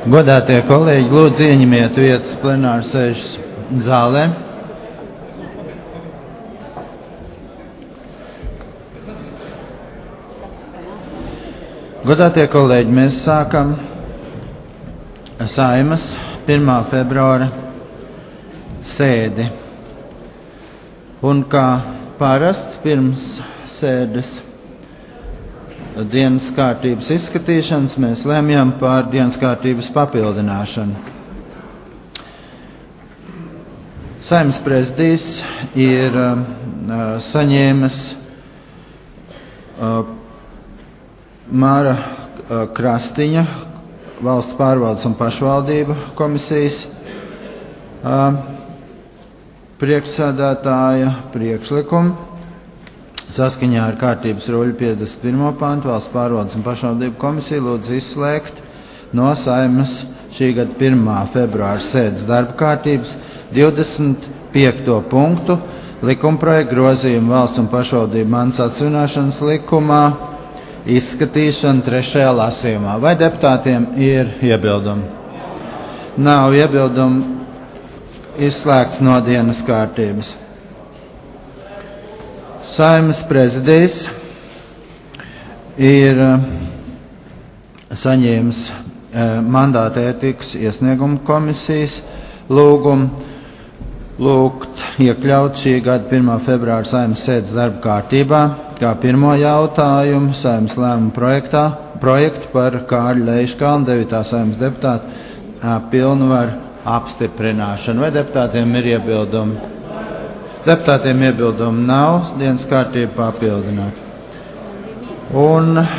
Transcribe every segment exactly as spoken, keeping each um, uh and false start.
Godātie kolēģi, lūdzu ieņemiet vietas plenāru sēžas zālē. Godātie kolēģi, mēs sākam Saeimas pirmā februāra sēdi. Un kā parasts pirms sēdes dienas kārtības izskatīšanas, mēs lēmjam par dienas kārtības papildināšanu. Saeimas prezidijs ir uh, saņēmis uh, Māra uh, Krastiņa, Valsts pārvaldes un pašvaldību komisijas uh, priekšsēdētāja priekšlikumu. Saskaņā ar kārtības ruļu piecdesmit pirmo pantu Valsts pārvaldes un pašvaldību komisija lūdz izslēgt no Saeimas šī gada pirmā februāra sēdes darba kārtības divdesmit piekto punktu likumprojektu grozījumu Valsts un pašvaldību mantas atsvināšanas likumā izskatīšanu trešajā lasījumā. Vai deputātiem ir iebildumi? Nav iebildumu, izslēgts no dienas kārtības. Saeimas prezidijs ir uh, saņēmis uh, mandāta ētikas iesniegumu komisijas lūgumu lūgt iekļaut šī gada pirmā februāra Saeimas sēdes darba kārtībā kā pirmo jautājumu Saeimas lēmumu projektā, projektu par Kārļa Leiškalna devītā Saeimas deputāta uh, pilnvaru apstiprināšanu. Vai deputātiem ir iebildumi? Deputātiem iebildumu nav, dienas kārtība papildināta. Un uh,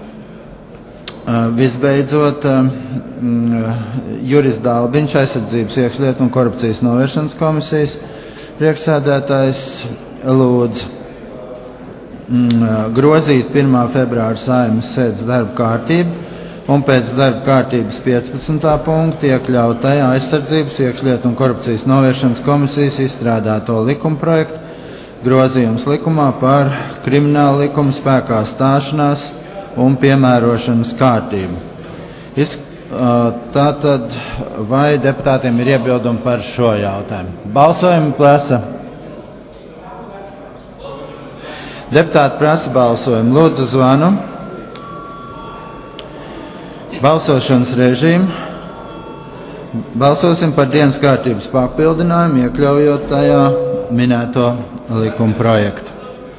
visbeidzot, uh, Juris Dalbiņš, aizsardzības iekšlietu un korupcijas novēršanas komisijas priekšsēdētājs lūdz mm, grozīt pirmā februāra Saeimas sēdes darba kārtību un pēc darba kārtības piecpadsmitā punkta iekļaut tajā aizsardzības, iekšlietu un korupcijas novēršanas komisijas izstrādāto likumprojektu grozījums likumā par kriminālu likumu spēkā stāšanās un piemērošanas kārtību. Iz, tātad, vai deputātiem ir iebildumi par šo jautājumu? Balsojumu prasa. Deputāti prasa balsojumu. Lūdzu zvanu. Balsošanas režīmu. Balsosim par dienas kārtības papildinājumu, iekļaujot tajā minēto likuma projektu.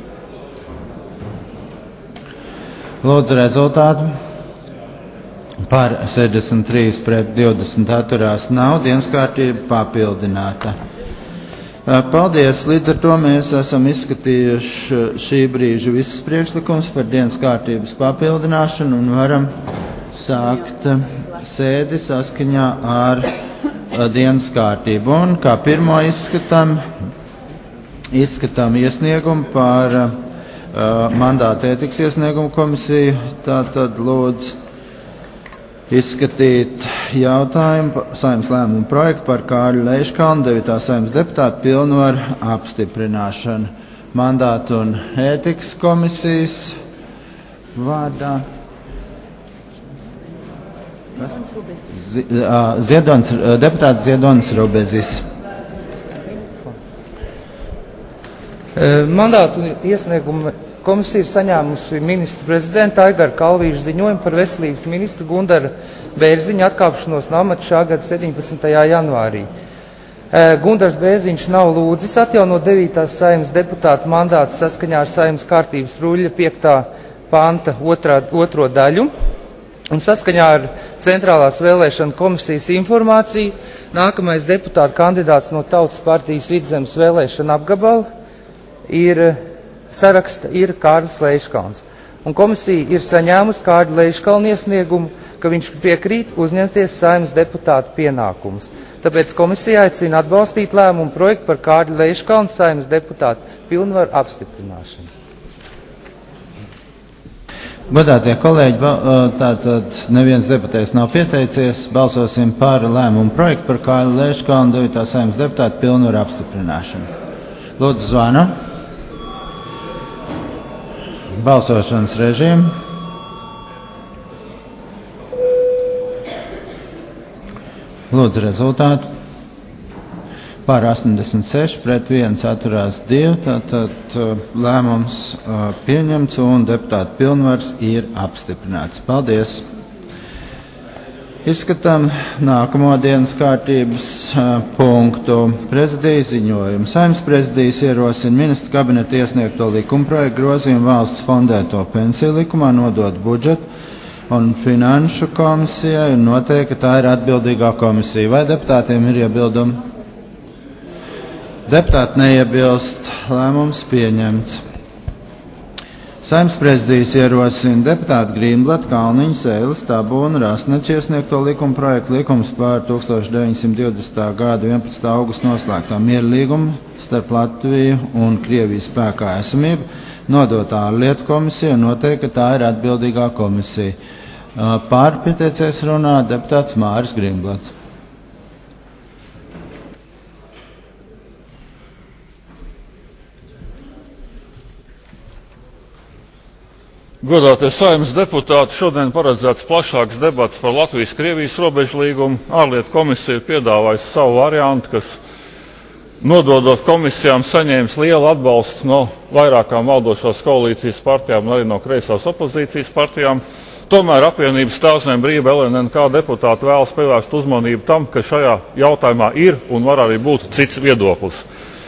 Lūdzu rezultātu. Par sešdesmit trīs pret divdesmit atturās nav, dienas kārtība papildināta. Paldies! Līdz ar to mēs esam izskatījuši šī brīža visas priekšlikums par dienas kārtības papildināšanu un varam sākt sēdi saskaņā ar dienas kārtību. Un kā pirmo izskatām, izskatām iesniegumu par uh, mandāta ētikas iesniegumu komisiju. Tātad lūdzu izskatīt jautājumu Saeimas lēmumu projektu par Kārļa Leiškalna devītā Saeimas deputāta pilnvaru apstiprināšanu. Mandāta un ētikas komisijas vārdā. Ziedonis, deputāts Ziedonis Rubezis. Mandātu iesniegumu komisija ir saņēmusi ministra prezidenta Aigara Kalvīša ziņojumu par veselības ministru Gundara Bērziņa atkāpšanos no amata šā gada septiņpadsmitajā janvārī. Gundars Bērziņš nav lūdzis atjaunot devītās Saeimas deputāta mandātu saskaņā ar Saeimas kārtības ruļļa piektā panta otrā, otro daļu. Un saskaņā ar Centrālās vēlēšana komisijas informāciju nākamais deputāta kandidāts no Tautas partijas Vidzemes vēlēšana apgabala ir saraksta ir Kārlis Leiškalns. Un komisija ir saņēmusi Kārļa Leiškalna iesniegumu, ka viņš piekrīt uzņemties Saeimas deputāta pienākumus. Tāpēc komisija aicina atbalstīt lēmumu projektu par Kārļa Leiškalna Saeimas deputāta pilnvaru apstiprināšanu. Godātie kolēģi, tātad neviens deputējs nav pieteicies. Balsosim par lēmumu projektu par Kārļa Leiškalna devītā Saeimas deputāta pilnvaru apstiprināšanu. Lūdzu zvanu. Balsošanas režīmu. Lūdzu rezultātu. Par astoņdesmit seši, pret viens atturās divi, tātad lēmums pieņemts un deputāta pilnvars ir apstiprināts. Paldies! Izskatām nākamo dienas kārtības punktu. Prezidija ziņojumu. Saeimas prezidijas ierosina ministru kabineta iesniegto likumprojektu grozījumu valsts fondēto pensiju likumā nodot budžetu un finanšu komisijai un noteikti, ka tā ir atbildīgā komisija. Vai deputātiem ir iebildumi? Deputāti neiebilst, lēmums pieņemts. Saeimas prezidijas ierosina deputāti Grīnblata, Kalniņa, Sēles, Tabūna, Rasnača iesniegto likuma projektu likums par tūkstoš deviņsimt divdesmitā gada vienpadsmitā augusta noslēgto mieru līgumu starp Latviju un Krieviju spēkā esamību, nodot ārlietu komisiju un noteikt, ka tā ir atbildīgā komisija. Pār pieteicies runā deputāts Māris Grīnblats. Godātie Saeimas deputāti, šodien paredzēts plašāks debats par Latvijas-Krievijas robežu līgumu. Ārlietu komisija ir piedāvājusi savu variantu, kas, nododot komisijām, saņēmis lielu atbalstu no vairākām valdošās koalīcijas partijām un arī no kreisās opozīcijas partijām. Tomēr apvienības Tēvzeme brīva L N N K deputāti vēlas pievērst uzmanību tam, ka šajā jautājumā ir un var arī būt cits viedoklis.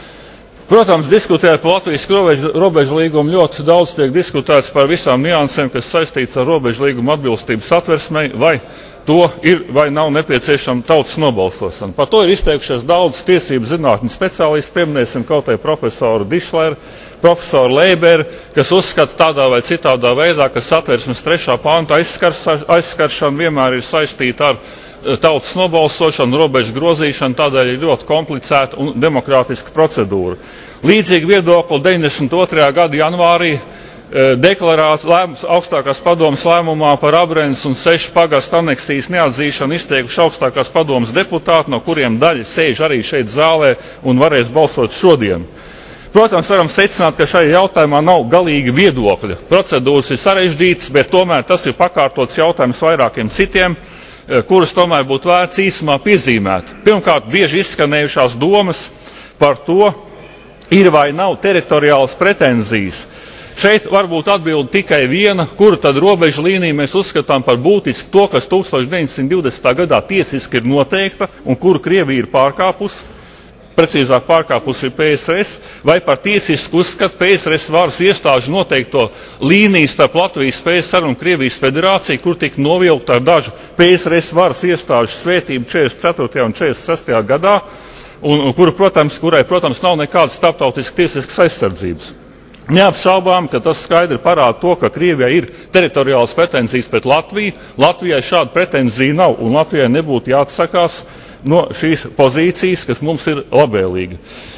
Protams, diskutējot par Latvijas robežu līgumu, ļoti daudz tiek diskutēts par visām niansēm, kas saistīts ar robežu līgumu atbilstību satversmei, vai to ir vai nav nepieciešama tautas nobalsošana. Par to ir izteikušies daudz tiesību zinātņu speciālisti, pieminēsim kaut vai profesoru Dišleru, profesoru Leiberu, kas uzskata tādā vai citādā veidā, ka satversmes trešā panta aizskaršana vienmēr ir saistīta ar tautas nobalsošanu, robežu grozīšanu, tādēļ ir ļoti komplicēta un demokrātiska procedūra. Līdzīgi viedokli deviņdesmit otrajā gada janvārī deklarēts lēmums augstākās padomas lēmumā par Abrenes un sešu pagastu aneksijas neatzīšanu izteikuši augstākās padomas deputāti, no kuriem daļa sēž arī šeit zālē un varēs balsot šodien. Protams, varam secināt, ka šajā jautājumā nav galīgi viedokļa. Procedūras ir sarežģītas, bet tomēr tas ir pakārtots jautājums vairākiem citiem, kurus tomēr būtu vērts īsumā piezīmēt. Pirmkārt, bieži izskanējušās domas par to, ir vai nav teritoriālas pretenzijas. Šeit varbūt atbildi tikai viena, kuru tad robežu līniju mēs uzskatām par būtisku to, kas tūkstoš deviņsimt divdesmitā gadā tiesiski ir noteikta un kuru Krievija ir pārkāpusi, precīzāk pārkāpusi ir P S R S, vai par tiesisku uzskatu P S R S varas iestāžu noteikto līniju starp Latvijas P S R un Krievijas federāciju, kur tika novilkta ar dažu P S R S varas iestāžu svētību četrdesmit ceturtajā un četrdesmit sestajā gadā, un, un kura, protams, kurai, protams, nav nekādas starptautiskas tiesiskas aizsardzības. Neapšaubām, ka tas skaidri parāda to, ka Krievijai ir teritoriālas pretenzijas pret Latviju. Latvijai šāda pretenzija nav, un Latvijai nebūtu jāatsakās no šīs pozīcijas, kas mums ir labvēlīga.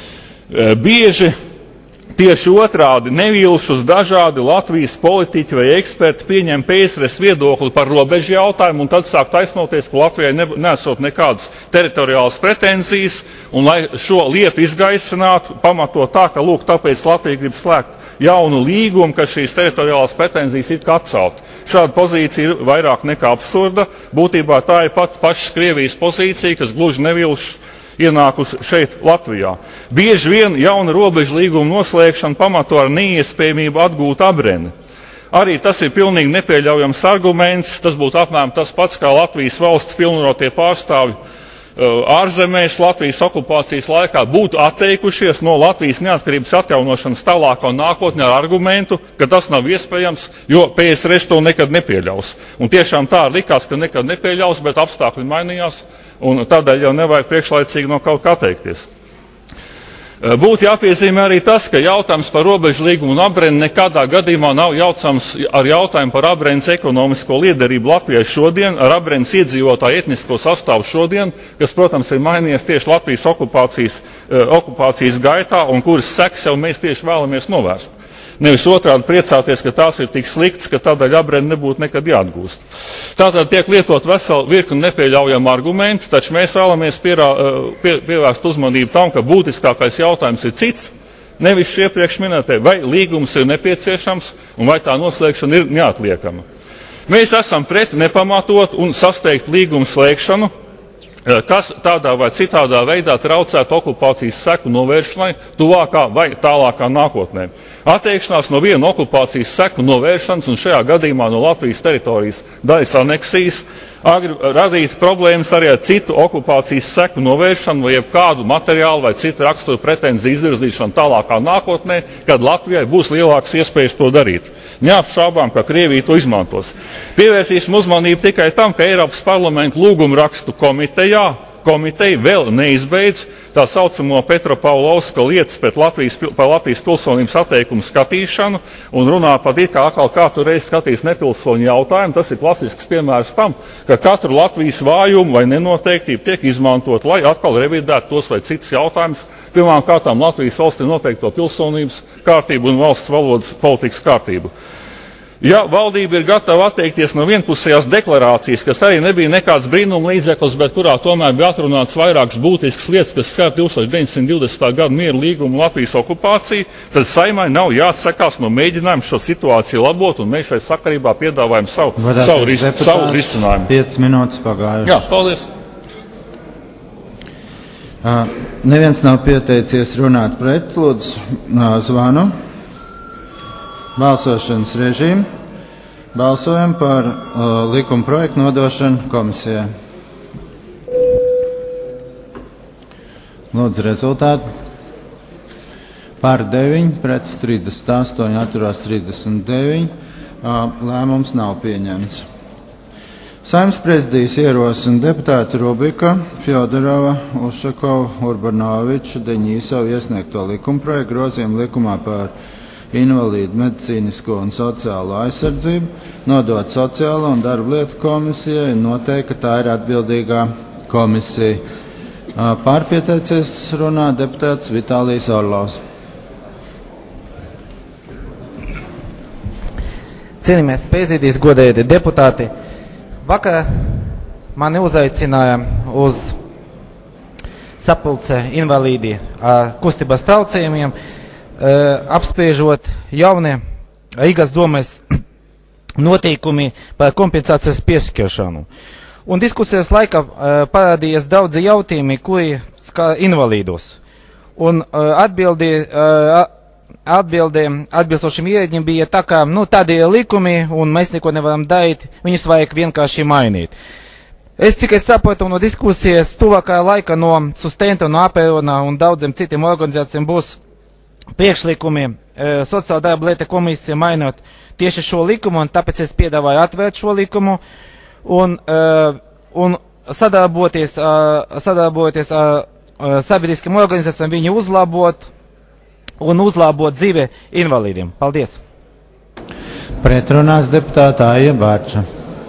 Bieži tieši otrādi nevilšus dažādi Latvijas politiķi vai eksperti pieņem P S R S viedokli par robežu jautājumu un tad sāk taisnoties, ka Latvijai ne, nesot nekādas teritoriālas pretenzijas, un lai šo lietu izgaisinātu, pamato tā, ka lūk, tāpēc Latvija grib slēgt jaunu līgumu, ka šīs teritoriālās pretenzijas ir kā atcelt. Šāda pozīcija ir vairāk nekā absurda. Būtībā tā ir pat pašas Krievijas pozīcija, kas gluži nevilš ienākusi šeit Latvijā. Bieži vien jauna robežu līguma noslēgšana pamato ar neiespējamību atgūt Abreni. Arī tas ir pilnīgi nepieļaujams arguments. Tas būtu apmēram tas pats, kā Latvijas valsts pilnvarotie pārstāvi ārzemēs Latvijas okupācijas laikā būtu atteikušies no Latvijas neatkarības atjaunošanas tālākā nākotnē ar argumentu, ka tas nav iespējams, jo P S R S to nekad nepieļaus. Un tiešām tā likās, ka nekad nepieļaus, bet apstākļi mainījās, un tādēļ jau nevajag priekšlaicīgi no kaut kā atteikties. Būtu jāpiezīmē arī tas, ka jautājums par robežu līgumu un Abreni nekādā gadījumā nav jaucams ar jautājumu par Abrenes ekonomisko liederību Latvijai šodien, ar Abrenes iedzīvotāju etnisko sastāvu šodien, kas, protams, ir mainījies tieši Latvijas okupācijas, okupācijas gaitā un kuras sekas jau mēs tieši vēlamies novērst. Nevis otrādi priecāties, ka tās ir tik slikts, ka tādēļ Abreni nebūtu nekad jāatgūst. Tātad tiek lietot veselu virkni nepieļaujamu argumentu, taču mēs vēlamies pierā, pie, pievērst uzmanību tam, ka būtiskākais jautājums ir cits, nevis šie iepriekš minētie, vai līgums ir nepieciešams un vai tā noslēgšana ir neatliekama. Mēs esam pret nepamatot un sasteigt līgumu slēgšanu, kas tādā vai citādā veidā traucētu okupācijas seku novēršanai tuvākā vai tālākā nākotnē. Atteikšanās no viena okupācijas seku novēršanas un šajā gadījumā no Latvijas teritorijas daļas aneksijas radīt problēmas arī ar citu okupācijas seku novēršanu vai jebkādu materiālu vai citu raksturu pretenziju izvirzīšanu tālākā nākotnē, kad Latvijai būs lielākas iespējas to darīt. Neapšaubām, ka Krievija to izmantos. Pievērsīsim uzmanību tikai tam, ka Eiropas parlamenta lūgumrakstu komiteja komiteja vēl neizbeidz tā saucamo Petra Pavlovska lietas pēc Latvijas, par Latvijas pilsonības atteikumu skatīšanu un runā par it kā atkal katru reizi skatīs nepilsoņu jautājumu. Tas ir klasisks piemērs tam, ka katru Latvijas vājumu vai nenoteiktību tiek izmantot, lai atkal revidētu tos vai citus jautājumus, pirmām kārtām Latvijas valstī noteikto pilsonības kārtību un valsts valodas politikas kārtību. Ja valdība ir gatava atteikties no vienpusējās deklarācijas, kas arī nebija nekāds brīnuma līdzeklis, bet kurā tomēr bija atrunāts vairākas būtiskas lietas, kas skar tūkstoš deviņsimt divdesmitā gada mieru līgumu Latvijas okupāciju, tad Saimai nav jāatsakās no mēģinājuma šo situāciju labot, un mēs šai sakarībā piedāvājam savu, savu, ris, savu risinājumu. piecas minūtes pagājušas. Jā, paldies. Uh, neviens nav pieteicies runāt pret, lūdzu, uh, zvanu. Balsošanas režīmu. Balsojam par uh, likuma projektu nodošanu komisijai. Lūdzu rezultātu. Par deviņi, pret trīsdesmit astoņi, atturās trīsdesmit deviņi. Uh, lēmums nav pieņemts. Saeimas prezidijas ierosina deputāti Rubika, Fjodorova, Ušakova, Urbanoviča, Deņīsova iesniegto likuma projektu grozījumu likumā par invalīdu medicīnisko un sociālo aizsardzību, nodot sociālo un darba lietu komisijai un noteikt, ka tā ir atbildīgā komisija. Pārpieteicies runā deputāts Vitālijs Orlovs. Cienījamies prezidijas, godējie deputāti. Vakar mani uzaicināja uz sapulce invalīdi ar kustības traucējumiem, apspriežot jaunie Rīgas domes noteikumi par kompensācijas piešķiršanu. Un diskusijas laikā parādījās daudzi jautājumi, kuri skar invalīdus. Un atbildi, atbildi atbilstošiem ierēģiem bija tā, ka nu, tādi ir likumi un mēs neko nevaram darīt, viņus vajag vienkārši mainīt. Es tikai saprotu no diskusijas tuvākā laika no Sustenta, no Aperona un daudziem citiem organizācijām būs priekšlikumi e, sociāla darba lieta komisija mainot tieši šo likumu, un tāpēc es piedāvāju atvērt šo likumu un, e, un sadarboties, e, sadarboties ar e, sabiedriskiem organizācijām, viņu uzlabot un uzlabot dzīve invalīdiem. Paldies! Pretrunās deputātā Aija Bārča.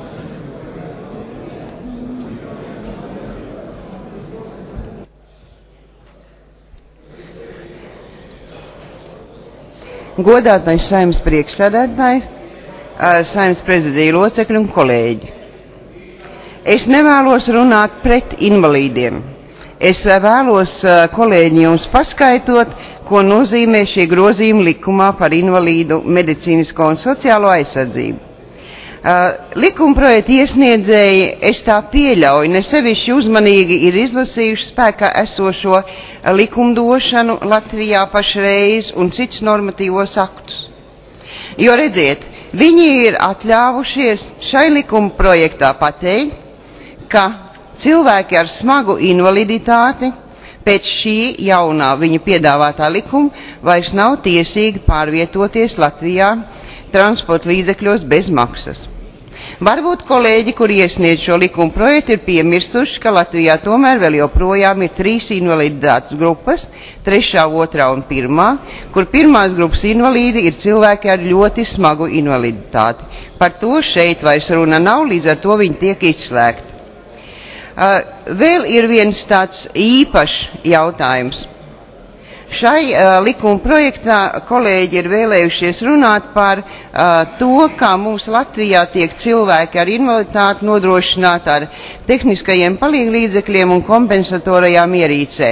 Godātais Saeimas priekšsēdētāji, Saeimas prezidija locekļi un kolēģi. Es nevēlos runāt pret invalīdiem. Es vēlos kolēģi jums paskaidrot, ko nozīmē šie grozījumi likumā par invalīdu medicīnisko un sociālo aizsardzību. Uh, likuma projekta iesniedzēji, es tā pieļauju, ne sevišķi uzmanīgi ir izlasījuši spēkā esošo likumdošanu Latvijā pašreiz un cits normatīvos aktus. Jo redziet, viņi ir atļāvušies šai likuma projektā pateikt, ka cilvēki ar smagu invaliditāti pēc šī jaunā viņa piedāvātā likuma vairs nav tiesīgi pārvietoties Latvijā transporta līdzekļos bez maksas. Varbūt kolēģi, kur iesniedz šo likuma projektu, ir piemirsuši, ka Latvijā tomēr vēl joprojām ir trīs invaliditātes grupas, trešā, otrā un pirmā, kur pirmās grupas invalīdi ir cilvēki ar ļoti smagu invaliditāti. Par to šeit vairs runa nav, līdz ar to viņi tiek izslēgti. Uh, vēl ir viens tāds īpašs jautājums. Šai uh, likuma projektā kolēģi ir vēlējušies runāt par uh, to, kā mums Latvijā tiek cilvēki ar invaliditāti nodrošināti ar tehniskajiem palīglīdzekļiem un kompensatorajām ierīcēm.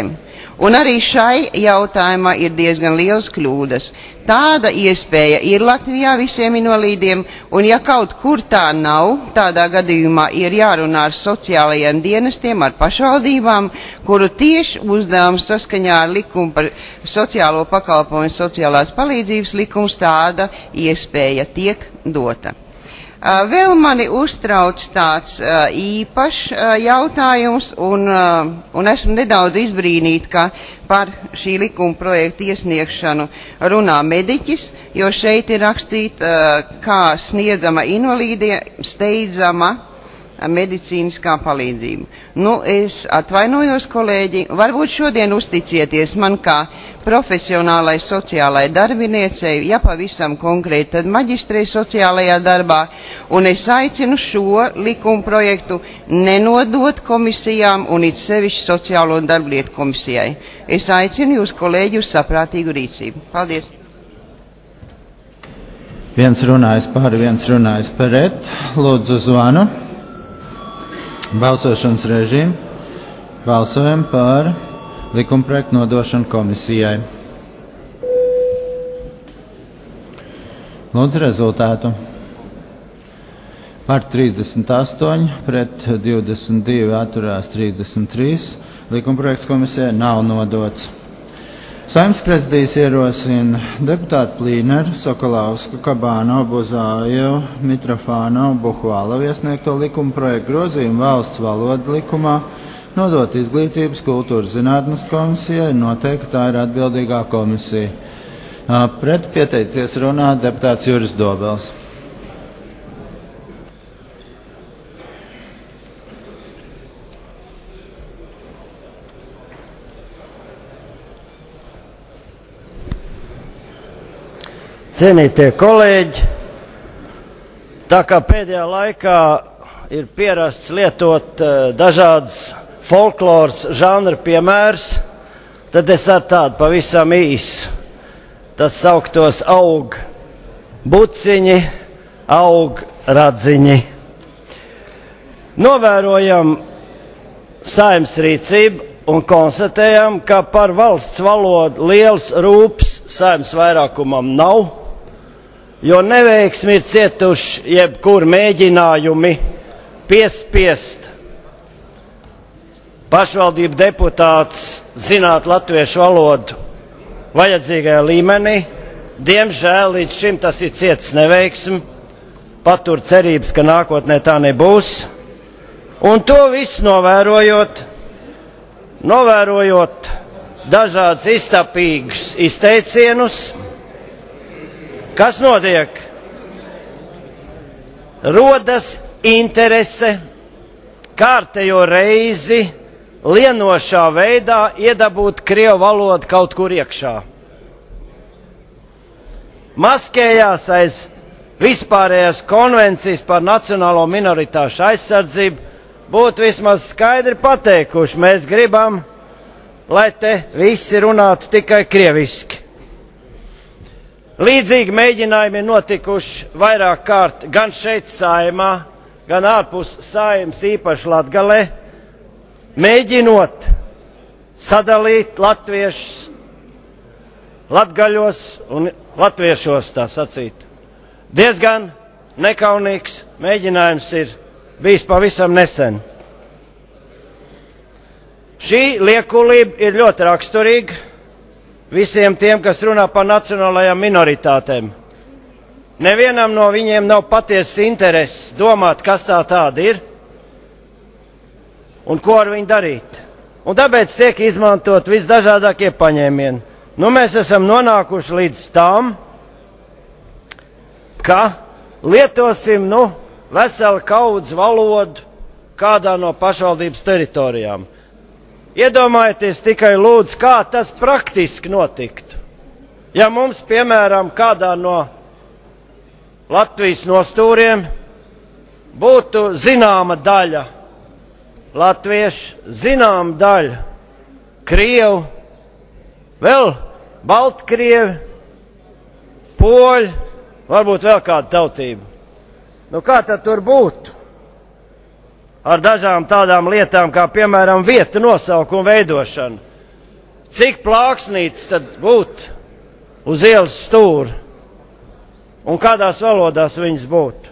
Un arī šai jautājumā ir diezgan liels kļūdas. Tāda iespēja ir Latvijā visiem invalīdiem, un ja kaut kur tā nav, tādā gadījumā ir jārunā ar sociālajiem dienestiem, ar pašvaldībām, kuru tieši uzdevums saskaņā ar likumu par sociālo pakalpojumu un sociālās palīdzības likums tāda iespēja tiek dota. Uh, vēl mani uztrauc tāds uh, īpašs uh, jautājums, un, uh, un esmu nedaudz izbrīnīta, ka par šī likuma projekta iesniegšanu runā mediķis, jo šeit ir rakstīta, uh, kā sniedzama invalīdiem steidzama medicīniskā palīdzība. Nu, es atvainojos, kolēģi, varbūt šodien uzticieties man kā profesionālai sociālai darbiniecei, ja pavisam konkrēti, tad maģistrei sociālajā darbā, un es aicinu šo likumu projektu nenodot komisijām un it sevišķi sociālo un darblietu komisijai. Es aicinu jūs, kolēģi, uz saprātīgu rīcību. Paldies! Viens runājis par, viens runājis pret. Lūdzu zvanu. Balsošanas režīmu. Balsojam par likumprojektu nodošanu komisijai. Lūdzu rezultātu. Par trīsdesmit astoņi, pret divdesmit divi, atturās trīsdesmit trīs. Likumprojekts komisijai nav nodots. Saeimas prezidijs ierosina deputātu Plīneru, Sokolavsku, Kabānovu, Buzājevu, Mitrofānovu, Buhvālovu iesniegto likuma projektu grozījumu valsts valodu likumā, nodot izglītības kultūras zinātnes komisijai, noteikti tā ir atbildīgā komisija. Pret pieteicies runāt deputāts Juris Dobels. Cienītie kolēģi, tā kā pēdējā laikā ir pierasts lietot uh, dažādas folkloras žanra piemērs, tad es ar tādu pavisam īsu. Tas sauktos aug buciņi, aug radziņi. Novērojam Saeimas rīcību un konstatējam, ka par valsts valodu liels rūps Saeimas vairākumam nav, jo neveiksmi ir cietuši jebkur mēģinājumi piespiest pašvaldību deputātus zināt latviešu valodu vajadzīgajā līmenī. Diemžēl līdz šim tas ir cietis neveiksmi, patur cerības, ka nākotnē tā nebūs. Un to visu novērojot, novērojot dažādus iztapīgus izteicienus, kas notiek? Rodas interese kārtējo reizi lienošā veidā iedabūt krievu valodu kaut kur iekšā. Maskējās aiz vispārējās konvencijas par nacionālo minoritāšu aizsardzību, būtu vismaz skaidri pateikuši, mēs gribam, lai te visi runātu tikai krieviski. Līdzīgi mēģinājumi ir notikuši vairāk kārt gan šeit Saeimā, gan ārpus Saeimas, īpaši Latgalē, mēģinot sadalīt latviešus latgaļos un latviešos, tā sacīt. Diezgan nekaunīgs mēģinājums ir bijis pavisam nesen. Šī liekulība ir ļoti raksturīga visiem tiem, kas runā par nacionālajām minoritātēm. Nevienam no viņiem nav patiesas intereses domāt, kas tā tāda ir un ko ar viņu darīt. Un tāpēc tiek izmantot visdažādākie paņēmieni. Nu, mēs esam nonākuši līdz tām, ka lietosim, nu, veselu kaudzi valodu kādā no pašvaldības teritorijām. Iedomājieties tikai lūdzu, kā tas praktiski notiktu. Ja mums, piemēram, kādā no Latvijas nostūriem būtu zināma daļa latviešu, zināma daļa krievu, vēl baltkrievi, poļi, varbūt vēl kāda tautība. Nu, kā tad tur būtu? Ar dažām tādām lietām, kā piemēram vietu nosaukumu veidošana. cik plāksnītes tad būtu uz ielas stūra un kādās valodās viņas būtu.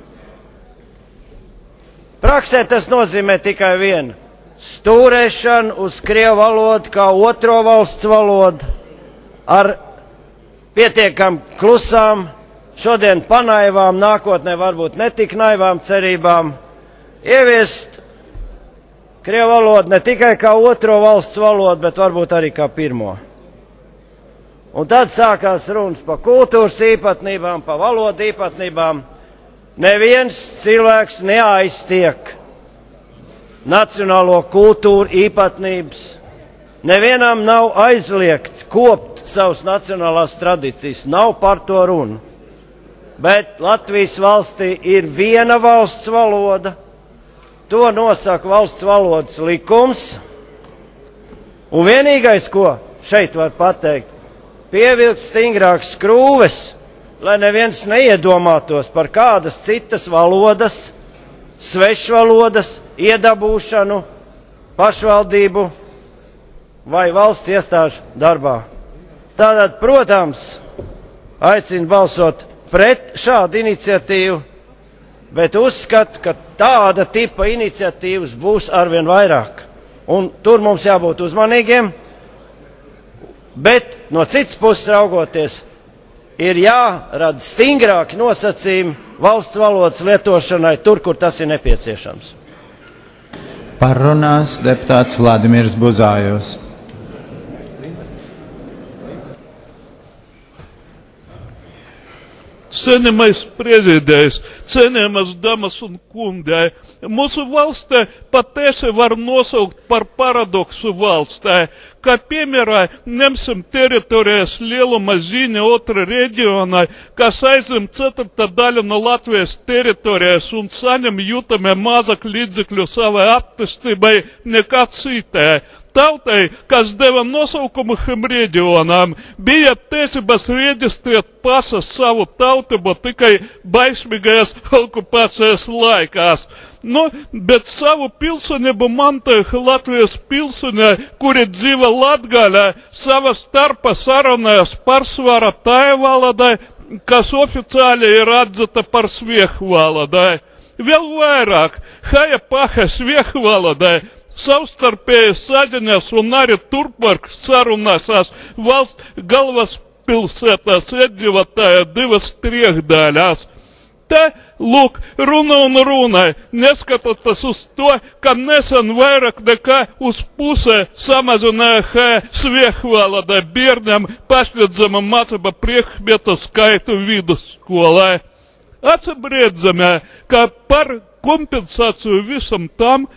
Praksē tas nozīmē tikai vienu – stūrēšanu uz krievu valodu kā otro valsts valodu ar pietiekam klusām, šodien panaivām, nākotnē varbūt netik naivām cerībām, ieviest krievu valodu ne tikai kā otro valsts valodu, bet varbūt arī kā pirmo. Un tad sākās runas par kultūras īpatnībām, par valodu īpatnībām. Neviens cilvēks neaiztiek nacionālo kultūru īpatnības. Nevienam nav aizliegts kopt savas nacionālās tradīcijas, nav par to runa. Bet Latvijas valstī ir viena valsts valoda, to nosaka valsts valodas likums, un vienīgais, ko šeit var pateikt, pievilkt stingrāks skrūves, lai neviens neiedomātos par kādas citas valodas, svešvalodas, iedabūšanu, pašvaldību vai valsts iestāžu darbā. Tātad, protams, aicinu balsot pret šādu iniciatīvu, bet uzskatu, ka tāda tipa iniciatīvas būs arvien vairāk. Un tur mums jābūt uzmanīgiem, bet no citas puses raugoties, ir jārada stingrāki nosacījumi valsts valodas lietošanai tur, kur tas ir nepieciešams. Parunās deputāts Vladimirs Buzājos. Cienījamais prezidents, cienījamas damas un kundē, mūsu valstē patiesi var nosaukt par paradoksu valstē, kā piemērā ņemsim teritorijas lieluma ziņa otra reģionai, kas aizem ceturta daļa no Latvijas teritorijas un saņem jūtamie mazāk līdzekļu savai attīstībai nekā citai. Tautai, kas deva nosaukumu šim reģionam, bija tiesības reģistrēt pasas savu tautību tikai baismīgajās okupācijas laikās. Nu, bet savu pilsonību mantoja Latvijas pilsoņi, kuri dzīvo Latgaļā, sava starpa sarunājas pārsvarā tai valodai, kas oficiāli ir atzīta par sviehu valodai. Vēl vairāk, haja paha sviehu valodai, savstarpēji saziņas un arī turpmāk sarunāsās valsts galvaspilsētās iedzīvotāja divas triekdaļās. Te, lūk, runa un runai, neskatoties uz to, ka nesen vairāk nekā uz pusē samazināja sviehu valodā bērniem pašliedzama mācība priekšmetu skaitu vidusskolai. Atsabrēdzamē, ka par kompensāciju visam tam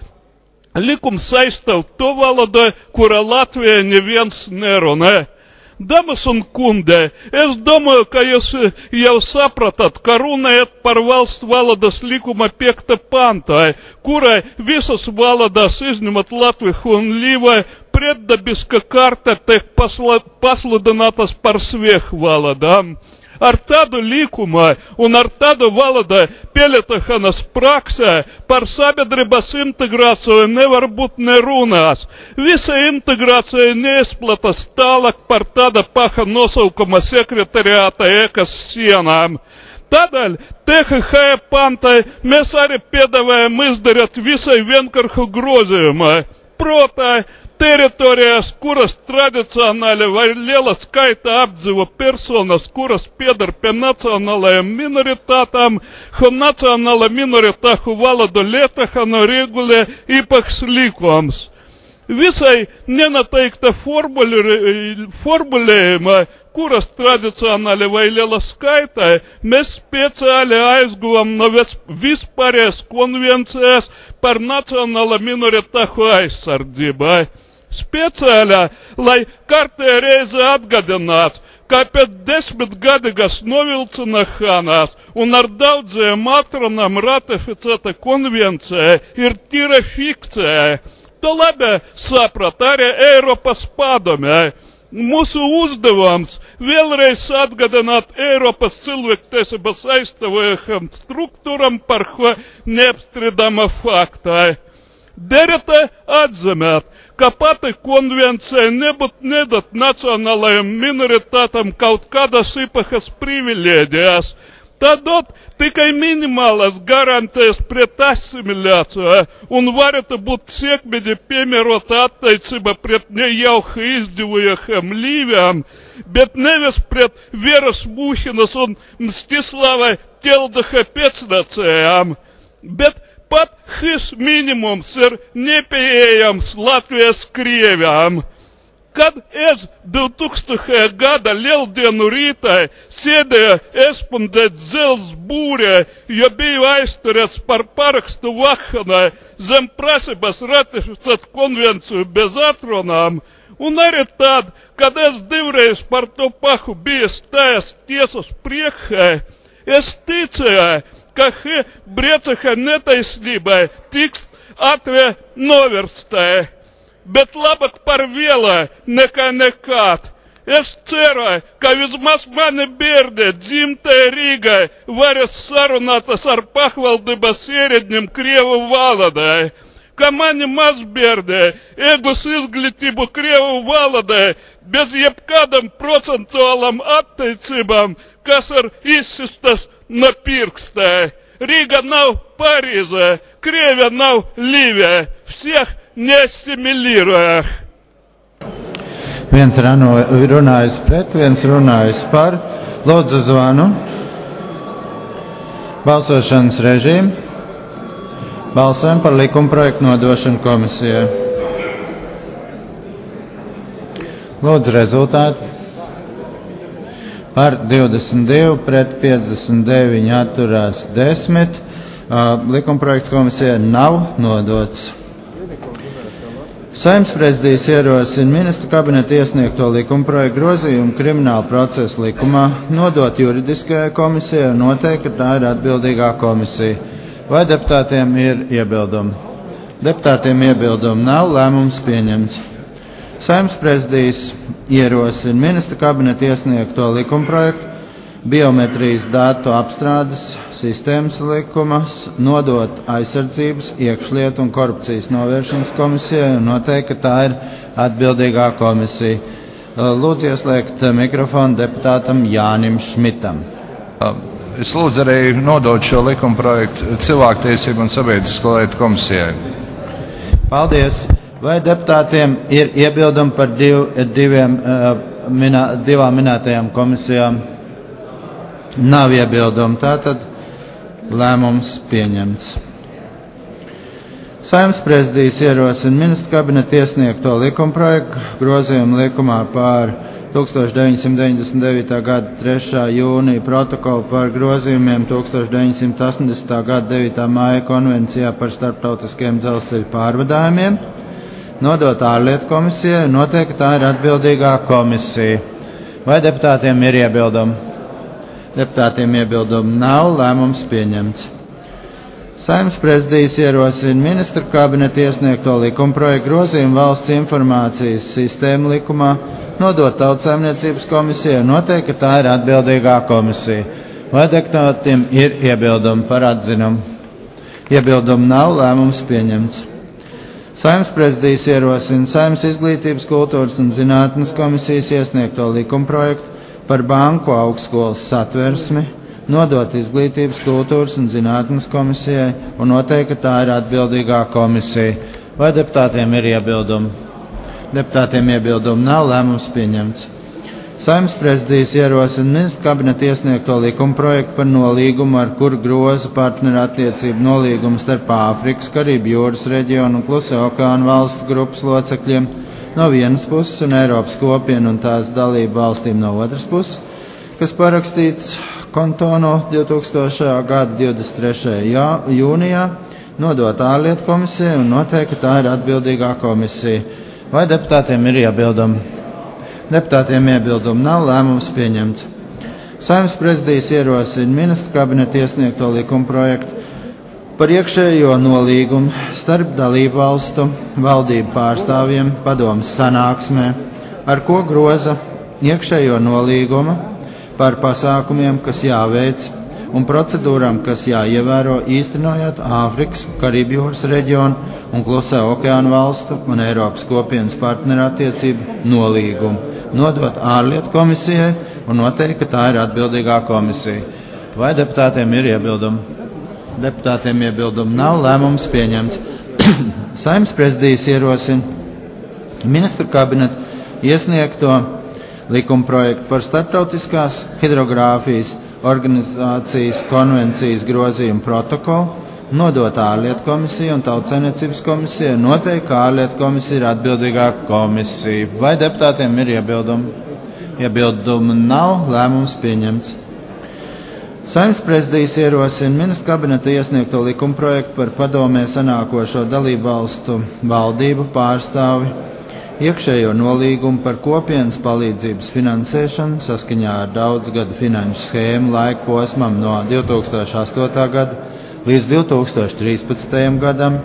likums saistāv to valodu, kura Latvijā neviens nerunā. Damas un kundē, es domāju, ka jūs jau sapratat, ka runājat par valsts valodas likuma piekta pantai, kurai visas valodas izņemot Latviju un Līvai pretdabiska kārta tiek pasludinātas par sviehu valodām. Ar tādu likumā un ar tādu valodu pielietošanas praksē par sabiedrības integrāciju nevar būt nerunās. Visa integrācija neizplatās tālāk par tāda paša nosaukuma sekretariāta ēkas sienām. Tādēļ T H H pantai mēs arī piedāvājam izdarīt visai vienkāršu grozījumu. Proti, teritorijas, kuras tradicionāli vai liela skaita apdzīvo personas, kuras piedar pie nacionālajām minoritātām, un nacionāla minoritāšu valodu lietošana regulē īpašs likums. Visai nenoteikta formulējuma, kuras tradicionāli vai liela skaita, mēs speciāli aizguvam no vispārējās konvencijas par nacionāla minoritāšu aizsardzībai. Speciālā, lai kārtē reize atgadināts, ka pēc desmitgadīgas novilcināšanās un ar daudziem atrunām ratificēta konvencija ir tīra fikcija. To labi saprat arī Eiropas padomē. Mūsu uzdevums vēlreiz atgādināt Eiropas cilvēktiesības aizstāvējušām struktūram par ko neapstrīdama faktai. Derete atzīmēt, ka pati konvencija nebūtu nedot nacionālajiem minoritātam kaut kādas īpašas privilēģijas. Tā dot tikai minimālas garantijas pret asimilāciju un varētu būt sekmīgi piemērota attiecība pret nejauši izdzīvojušiem līviem, bet nevis pret Veras Mūhinas un Mstislavai Keldaha pēcnācējām. Bet pat šis minimums ir nepieejams Latvijas krieviem. Kad es divtūkstošajā gada lieldienu rītā sēdēju Espundēt dzelzs būrē, jo biju aizturēts par parakstu vākšanai zem prasības ratificēt konvenciju bez atrunām, un arī tad, kad es divreiz par to pašu biju stājies tiesas priekšā, es ticēju, ka šī brēcīga netaisnība tiks ātri novērsta. Bet labāk par vēlē nekā nekad. Es ceru, ka vismaz mani bērni dzimtajā Rīgā varēs sarunāties ar pašvaldības ierēdņiem Krievu valodā, ka mani mazbērni iegūs izglītību Krievu valodā bez jebkādām procentuālām attiecībām, kas ir izsistas no pirkstā. Rīga nav Parīze, Krievija nav Līvija. Всех nesimilīroja. Viens runājis pret, viens runājis par. Lūdzu zvanu. Balsošanas režīmu. Balsojam par likuma projektu nodošanu komisijai. Lūdzu rezultātu. Par divdesmit divi, pret piecdesmit deviņi, atturās desmit. Likuma projekts komisijai nav nodots. Saeimas prezidijs ierosina ministru kabineta iesniegto likumprojektu grozījumu krimināla procesa likumā, nodot juridiskajai komisijai un noteikt, ka tā ir atbildīgā komisija. Vai deputātiem ir iebildumi? Deputātiem iebildumi nav, lēmums pieņemts. Saeimas prezidijs ierosina ministru kabineta iesniegto likumprojektu biometrijas datu apstrādes sistēmas likumas, nodot aizsardzības, iekšlietu un korupcijas novēršanas komisijai un noteikt, ka tā ir atbildīgā komisija. Lūdzu ieslēgt mikrofonu deputātam Jānim Šmitam. Es lūdzu arī nodot šo likuma projektu cilvēktiesību un sabiedrisko lietu komisijai. Paldies. Vai deputātiem ir iebildumi par div, diviem, minā, divām minētajām komisijām? Nav iebildumi, tātad lēmums pieņemts. Saeimas prezidijs ierosina ministru kabineta iesniegto likumprojektu grozījumu likumā par tūkstoš deviņsimt deviņdesmit devītā gada trešā jūnija protokolu par grozījumiem tūkstoš deviņsimt astoņdesmitā gada devītā māja konvencijā par starptautiskiem dzelzceļa pārvadājumiem, nodot ārlietu komisijai un noteikt, ka tā ir atbildīgā komisija. Vai deputātiem ir iebildumi? Deputātiem iebildumi nav, lēmums pieņemts. Saeimas prezidijs ierosina ministru kabineta iesniegto likumprojektu grozījumu valsts informācijas sistēmu likumā, nodot Tautsaimniecības komisijai un noteikt, ka tā ir atbildīgā komisija. Vai deputātiem ir iebildumi par atzinumu? Iebildumu nav, lēmums pieņemts. Saeimas prezidijs ierosina Saeimas izglītības, kultūras un zinātnes komisijas iesniegto likumprojektu par banku augstskolas satversmi, nodot izglītības, kultūras un zinātnes komisijai un noteikt, ka tā ir atbildīgā komisija. Vai deputātiem ir iebildumi? Deputātiem iebildumi nav, lēmums pieņemts. Saeimas prezidijs ierosina ministru kabineta iesniegto likumprojektu par nolīgumu, ar kuru groza partnerattiecību nolīgumu starp Āfrikas, Karību jūras reģionu un Klusā okeāna valstu grupas locekļiem no vienas puses un Eiropas kopienu un tās dalību valstīm no otras puses, kas parakstīts Kontono divtūkstošā gada divdesmit trešajā jūnijā, nodot ārlietu komisijai un noteikt, ka tā ir atbildīgā komisija. Vai deputātiem ir iebildumi? Deputātiem iebildumi nav, lēmums pieņemts. Saeimas prezidijs ierosina ministru kabineta iesniegto likumprojektu par iekšējo nolīgumu starp dalību valstu valdību pārstāvjiem padomes sanāksmē, ar ko groza iekšējo nolīgumu par pasākumiem, kas jāveic un procedūrām, kas jāievēro īstenojot Āfrikas, Karību jūras reģionu un Klusā okeāna valstu un Eiropas kopienas partnerattiecību nolīgumu, nodot ārlietu komisijai un noteikt, ka tā ir atbildīgā komisija. Vai deputātiem ir iebildumi? Deputātiem iebildumi nav, lēmums pieņemts. Saeimas prezidijas ierosina ministru kabinetu iesniegto likumprojektu par starptautiskās hidrogrāfijas organizācijas konvencijas grozījumu protokolu, nodot ārlietu komisiju un Tautsaimniecības komisiju, noteikt, ka ārlietu komisija ir atbildīgā komisija. Vai deputātiem ir iebildumi? Iebildumu nav, lēmums pieņemts. Saeimas prezidijas ierosina ministru kabineta iesniegto likumprojektu par padomē sanākošo dalību valstu valdību pārstāvi iekšējo nolīgumu par kopienas palīdzības finansēšanu saskaņā ar daudzgadu finanšu schēmu laika posmam no divi tūkstoši astotā gada līdz divi tūkstoši trīspadsmitajam gadam.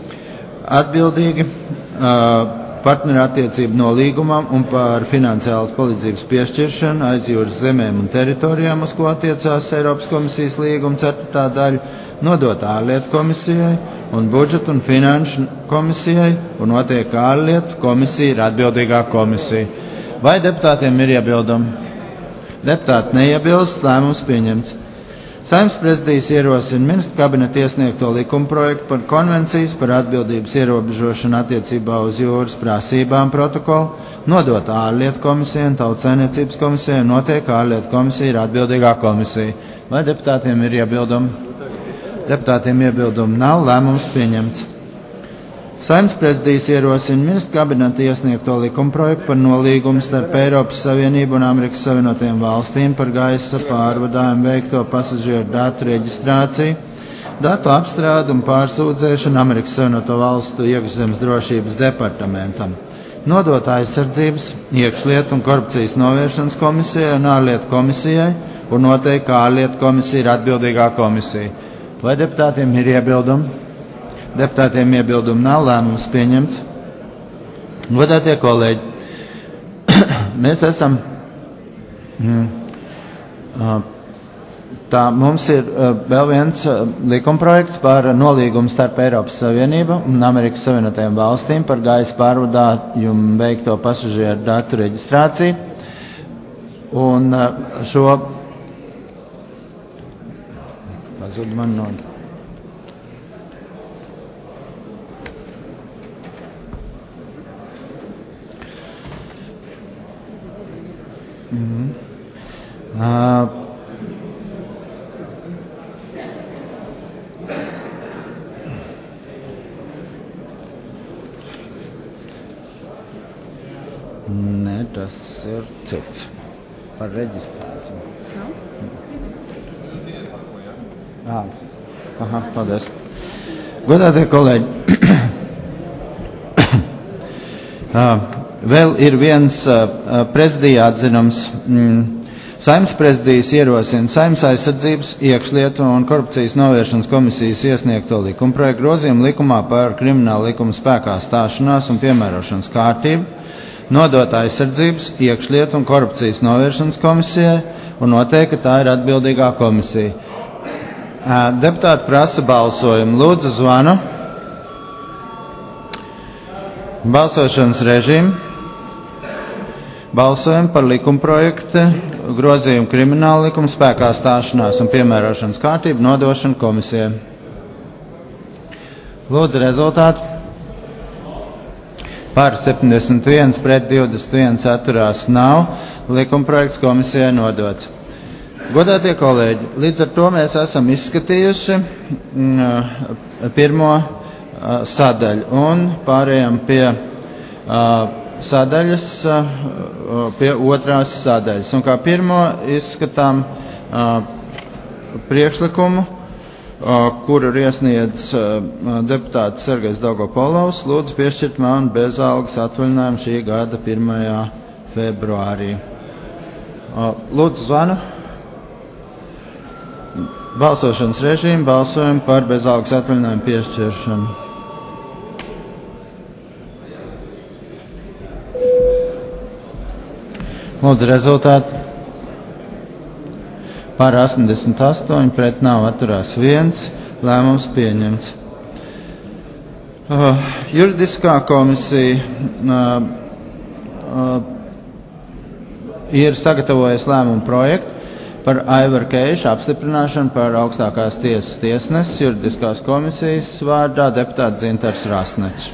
Atbildīgi uh, partnerattiecību nolīgumam un par finansiālas palīdzības piešķiršanu aizjūras zemēm un teritorijām, uz ko attiecās Eiropas komisijas līguma ceturtā daļa, nodot ārlietu komisijai un budžetu un finanšu komisijai un notiek, ka ārlietu komisija ir atbildīgā komisija. Vai deputātiem ir iebildumi? Deputāti neiebilst, lēmums pieņemts. Saeimas prezidijas ierosina ministru kabineta iesniegto likumprojektu par konvencijas par atbildības ierobežošanu attiecībā uz jūras prasībām protokolu, nodot ārlietu komisiju un Tautsaimniecības komisiju un notiek, ka ārlietu komisija ir atbildīgā komisija. Vai deputātiem ir iebildumi? Deputātiem iebildumi nav, lēmums pieņemts. Saeimas prezidijas ierosina ministru kabineta iesniegto likumprojektu par nolīgumu starp Eiropas Savienību un Amerikas Savienotajām valstīm par gaisa pārvadājumu veikto pasažieru datu reģistrāciju, datu apstrādi un pārsūdzēšanu Amerikas Savienoto valstu iekšzemes drošības departamentam, nodot aizsardzības, iekšlietu un korupcijas novēršanas komisijai un ārlietu komisijai un noteikt, ka ārlietu komisija ir atbildīgā komisija. Vai deputātiem ir iebildumi? Deputātiem iebildumu nav, lēmums pieņemts. Godātie kolēģi, mēs esam, tā mums ir vēl viens likumprojekts par nolīgumu starp Eiropas Savienību un Amerikas Savienotajām valstīm par gaisa pārvadājumu veikto pasažieru datu reģistrāciju. Un šo pazud man no Mm-hmm. Uh, Nē, tas ir cits par reģistrāciju. Ah. Aha, paldies. Godātie kolēģi, uh, vēl ir viens uh, prezidija atzinums. Mm, Saeimas prezidijas ierosina Saeimas aizsardzības, iekšlietu un korupcijas novēršanas komisijas iesniegto likumprojektu grozījumu likumā par kriminālu likumu spēkā stāšanās un piemērošanas kārtību, nodot aizsardzības, iekšlietu un korupcijas novēršanas komisijai un noteikt, ka tā ir atbildīgā komisija. Uh, deputāti prasa balsojumu. Lūdzu, zvanu. Balsošanas režīmu. Balsojam par likumprojektu grozījumu krimināla likuma spēkā stāšanās un piemērošanas kārtību nodošanu komisijai. Lūdzu rezultātu. Par septiņdesmit viens pret divdesmit viens atturās nav. Likumprojekts komisijai nodots. Godātie kolēģi, līdz ar to mēs esam izskatījuši mm, pirmo uh, sadaļu un pārējām pie uh, sadaļas, pie otrās sadaļas. Un kā pirmo izskatām priekšlikumu, kuru ir iesniedz deputāts Sergejs Daugavpolovs, lūdzu piešķirt man bezalgas atvaļinājumu šī gada pirmajā februārī. Lūdzu zvanu. Balsošanas režīmu, balsojam par bezalgas atvaļinājumu piešķiršanu. Lūdzu rezultātu. Par astoņdesmit astoņi, pret nav atturās viens, lēmums pieņemts. Uh, juridiskā komisija uh, uh, ir sagatavojusi lēmumu projektu par Aivaru Keišu apstiprināšanu par augstākās tiesas tiesnesi juridiskās komisijas vārdā deputāts Dzintars Rasnečs.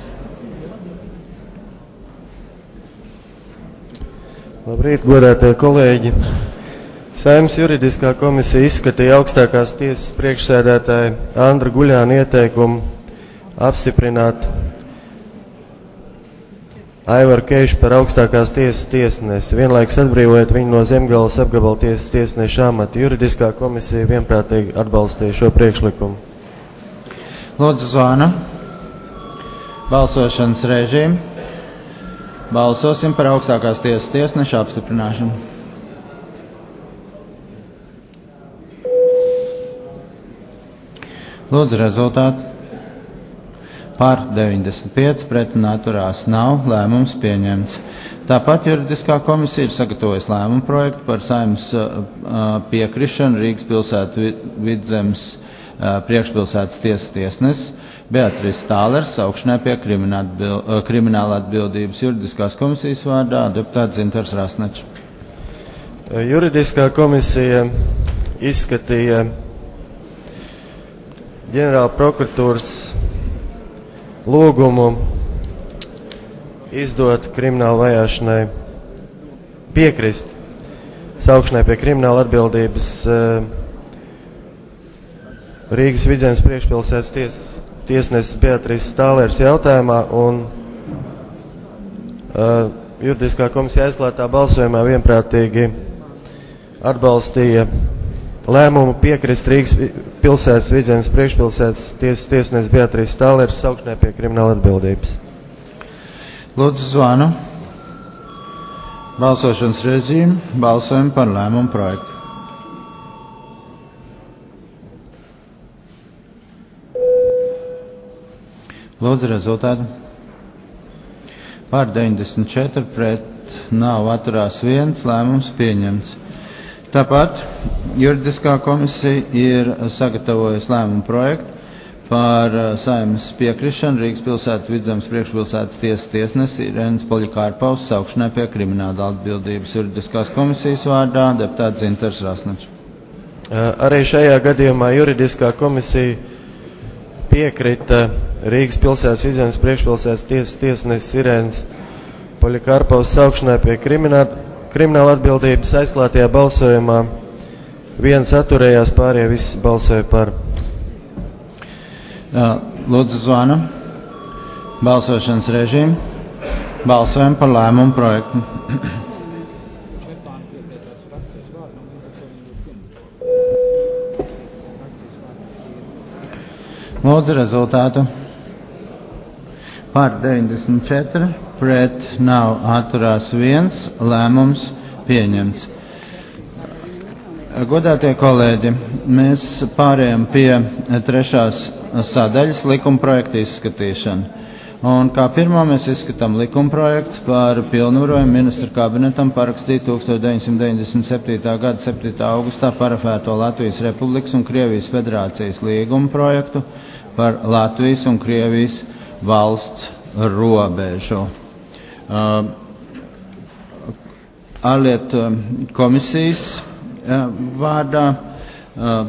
Labrīt, godātie kolēģi! Saeimas juridiskā komisija izskatīja augstākās tiesas priekšsēdētāja Andra Guļāna ieteikumu apstiprināt Aivaru Keišu par augstākās tiesas tiesnesi, vienlaikus atbrīvojot viņu no Zemgales apgabala tiesas tiesneša amata. Juridiskā komisija vienprātīgi atbalstīja šo priekšlikumu. Lūdzu, zvana. Balsošanas režīmu. Balsosim par augstākās tiesas tiesneša apstiprināšanu. Lūdzu, rezultātu. Par deviņdesmit pieci, pret un atturās nav, lēmums pieņemts. Tāpat juridiskā komisija ir sagatavojusi lēmumu projektu par Saeimas uh, piekrišanu Rīgas pilsētu Vidzemes uh, priekšpilsētas tiesas tiesneses Beatrises Tālers saukšanai pie uh, krimināla atbildības juridiskās komisijas vārdā deputāts Dzintars Rasnečs. Juridiskā komisija izskatīja ģenerāla prokuratūras lūgumu izdot kriminālu vajāšanai, piekrist saukšanai pie krimināla atbildības uh, Rīgas Vidzemes priekšpilsētas ties, tiesneses Beatrises Tālers jautājumā, un uh, juridiskā komisija aizklātā balsojumā vienprātīgi atbalstīja lēmumu piekrist Rīgas pilsētas Vidzemes priekšpilsētas tiesas tiesneses Beatrises Tālers saukšanai pie krimināla atbildības. Lūdzu, zvanu. Balsošanas režīmu. Balsojam par lēmumu projektu. Lūdzu, rezultātu. Par deviņdesmit četri, pret nav, atturās viens, lēmums pieņemts. Tāpat juridiskā komisija ir sagatavojusi lēmumu projektu par Saeimas piekrišanu Rīgas pilsētu Vidzemes priekšpilsētas tiesas tiesnesi Irenes Poļikārpaus saukšanai pie krimināla atbildības juridiskās komisijas vārdā deputāts Dzintars Rasnečs. Arī šajā gadījumā juridiskā komisija piekrita Rīgas pilsētas Vidzemes priekšpilsētas tiesas tiesnesi Irenes Poļikārpaus saukšanai pie krimināla Krimināla atbildības aizklātajā balsojumā viens atturējās, pārējie visi balsoja par. Lūdzu, zvana. Balsošanas režīmu. Balsojam par lēmumu projektu. Lūdzu, rezultātu. Par deviņdesmit četri, pret nav, atturās viens, lēmums pieņemts. Godātie kolēģi, mēs pārējām pie trešās sadaļas likuma projekta izskatīšana. Un kā pirmā mēs izskatām likuma projekts par pilnvarojumu ministru kabinetam parakstīt tūkstoš deviņsimt deviņdesmit septītā gada septītā augustā parafēto Latvijas Republikas un Krievijas Federācijas līguma projektu par Latvijas un Krievijas valsts robežu. Uh, ārlietu komisijas uh, vārdā uh,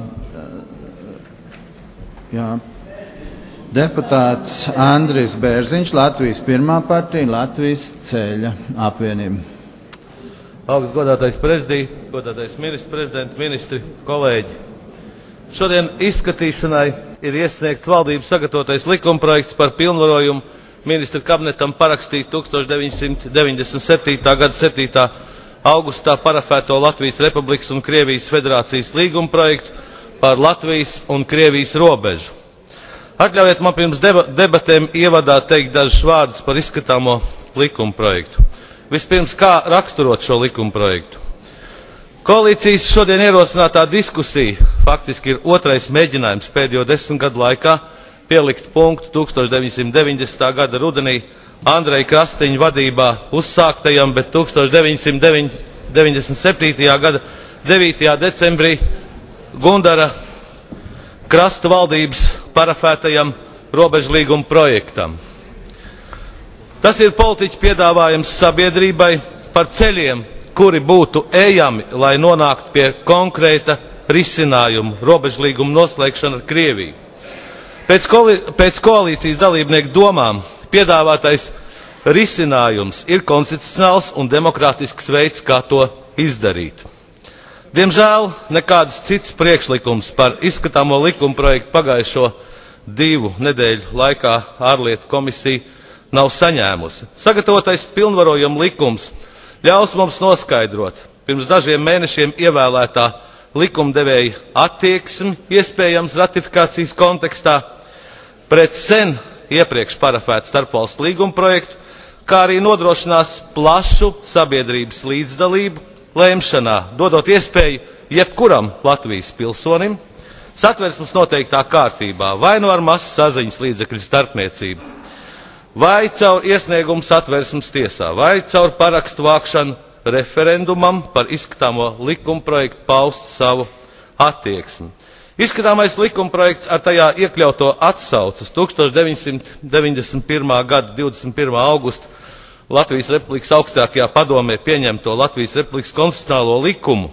jā, deputāts Andris Bērziņš, Latvijas pirmā partija, Latvijas ceļa apvienība. Augsts godātais prezidija, godātais ministrs, prezidenti, ministri, kolēģi. Šodien izskatīšanai ir iesniegts valdības sagatavotais likumprojekts par pilnvarojumu ministra kabinetam parakstīt tūkstoš deviņsimt deviņdesmit septītā gada septītā augustā parafēto Latvijas Republikas un Krievijas Federācijas līguma projektu par Latvijas un Krievijas robežu. Atļaujiet man pirms deba debatēm ievadā teikt dažus vārdus par izskatāmo likuma projektu. Vispirms, kā raksturot šo likuma projektu? Koalīcijas šodien ierosinātā diskusija faktiski ir otrais mēģinājums pēdējo desmit gadu laikā pielikt punktu tūkstoš deviņsimt deviņdesmitā gada rudenī Andreja Krastiņa vadībā uzsāktajam, bet tūkstoš deviņsimt deviņdesmit septītajā gada devītajā decembrī Gundara Krasta valdības parafētajam robežlīguma projektam. Tas ir politiķu piedāvājums sabiedrībai par ceļiem, kuri būtu ejami, lai nonāktu pie konkrēta risinājuma robežlīguma noslēgšana ar Krieviju. Pēc, koali pēc koalīcijas dalībnieku domām piedāvātais risinājums ir konstitucionāls un demokrātisks veids, kā to izdarīt. Diemžēl nekāds cits priekšlikums par izskatāmo likumprojektu pagājušo divu nedēļu laikā ārlietu komisija nav saņēmusi. Sagatavotais pilnvarojuma likums ļaus mums noskaidrot pirms dažiem mēnešiem ievēlētā likumdevēja attieksmi iespējams ratifikācijas kontekstā pret sen iepriekš parafētu starpvalstu līguma projektu, kā arī nodrošinās plašu sabiedrības līdzdalību lemšanā, dodot iespēju jebkuram Latvijas pilsonim satversmes noteiktā kārtībā, vai nu ar masu saziņas līdzekļu starpniecību, vai caur iesniegumu satversmes tiesā, vai caur parakstu vākšanu referendumam par izskatāmo likumprojektu paust savu attieksmi. Izskatāmais likumprojekts ar tajā iekļauto atsaucu uz tuksstoš deviņsimt deviņdesmit pirmā gada divdesmit pirmā augusta Latvijas Republikas augstākajā padomē pieņemto Latvijas Republikas konstitucionālo likumu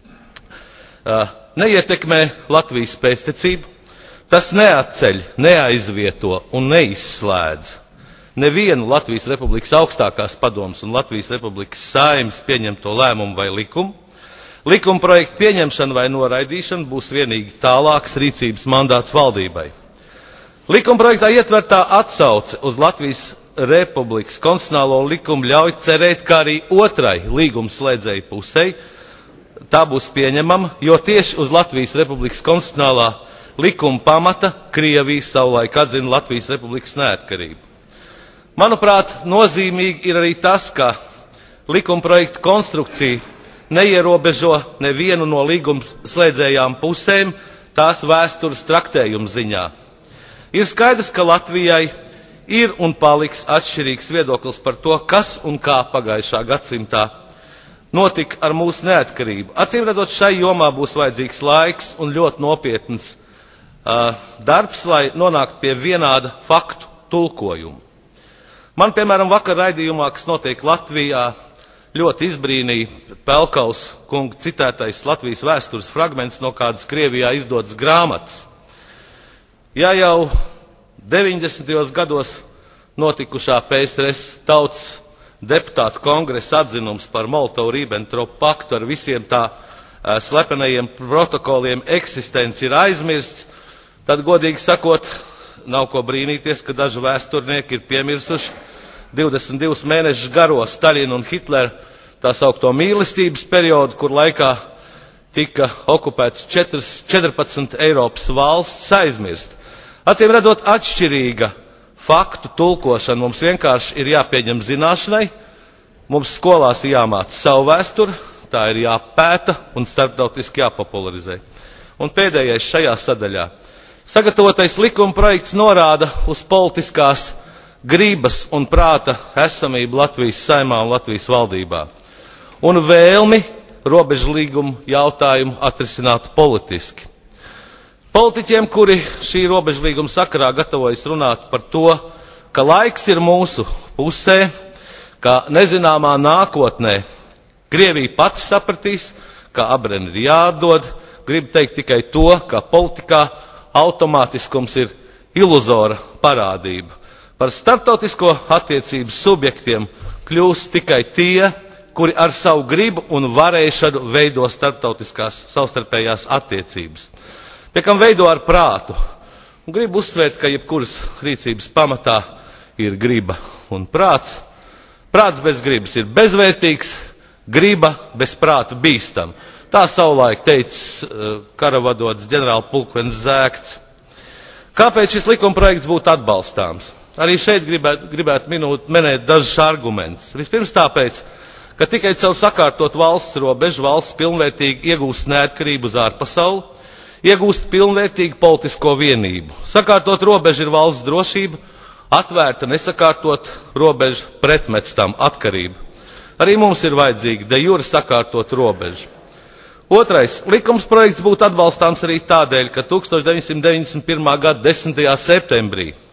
neietekmē Latvijas pēctecību, tas neatceļ, neaizvieto un neizslēdz nevienu Latvijas Republikas augstākās padomes un Latvijas Republikas Saeimas pieņemto lēmumu vai likumu. Likuma projekta pieņemšana vai noraidīšana būs vienīgi tālāks rīcības mandāts valdībai. Likuma projektā ietvertā atsauce uz Latvijas Republikas konstitucionālo likumu ļauj cerēt, ka arī otrai līgumslēdzēju pusei tā būs pieņemama, jo tieši uz Latvijas Republikas konstitucionālā likuma pamata Krievija savulaik atzina Latvijas Republikas neatkarību. Manuprāt, nozīmīgi ir arī tas, ka likuma projekta konstrukcija neierobežo nevienu no līguma slēdzējām pusēm tās vēstures traktējuma ziņā. Ir skaidrs, ka Latvijai ir un paliks atšķirīgs viedoklis par to, kas un kā pagājušā gadsimtā notika ar mūsu neatkarību. Acīm redzot, šai jomā būs vajadzīgs laiks un ļoti nopietns uh, darbs, lai nonāktu pie vienāda faktu tulkojuma. Man, piemēram, vakar raidījumā, kas notiek Latvijā, ļoti izbrīnīja Pelkaus kunga citētais Latvijas vēstures fragments no kādas Krievijā izdotas grāmatas. Ja jau deviņdesmitajos gados notikušā P S R S tautas deputātu kongresa atzinums par Molotovu-Ribbentropu paktu ar visiem tā uh, slepenajiem protokoliem eksistenci ir aizmirsts, tad, godīgi sakot, nav ko brīnīties, ka daži vēsturnieki ir piemirsuši divdesmit divus mēnešus garo Staļina un Hitlera tā saukto mīlestības periodu, kur laikā tika okupēts četrpadsmit Eiropas valsts, aizmirst. Acīm redzot, atšķirīga faktu tulkošana mums vienkārši ir jāpieņem zināšanai, mums skolās jāmāca savu vēsturi, tā ir jāpēta un starptautiski jāpopularizē. Un pēdējais šajā sadaļā. Sagatavotais likuma projekts norāda uz politiskās gribas un prāta esamību Latvijas Saeimā un Latvijas valdībā un vēlmi robežlīgumu jautājumu atrisināt politiski. Politiķiem, kuri šī robežlīguma sakarā gatavojas runāt par to, ka laiks ir mūsu pusē, ka nezināmā nākotnē Krievija pati sapratīs, ka abreni ir jāatdod, grib teikt tikai to, ka politikā automātiskums ir iluzora parādība. Par starptautisko attiecību subjektiem kļūs tikai tie, kuri ar savu gribu un varēšanu veido starptautiskās savstarpējās attiecības. Pie kam veido ar prātu. Un gribu uzsvērt, ka jebkuras rīcības pamatā ir griba un prāts. Prāts bez gribas ir bezvērtīgs, griba bez prāta bīstam. Tā savulaik teica uh, karavadots ģenerālpulkvenis Zēkts. Kāpēc šis likumprojekts būtu atbalstāms? Arī šeit gribētu, gribētu minūt, minēt dažus argumentus. Vispirms tāpēc, ka tikai caur sakārtot valsts robežu valsts pilnvērtīgi iegūst neatkarību uz ārpasauli, iegūst pilnvērtīgu politisko vienību. Sakārtot robežu ir valsts drošība, atvērta nesakārtot robežu pretmets tam atkarība. Arī mums ir vajadzīga de jure sakārtot robežu. Otrais, likums projekts būtu atbalstāms arī tādēļ, ka tuksstoš deviņsimt deviņdesmit pirmā gada desmitajā septembrī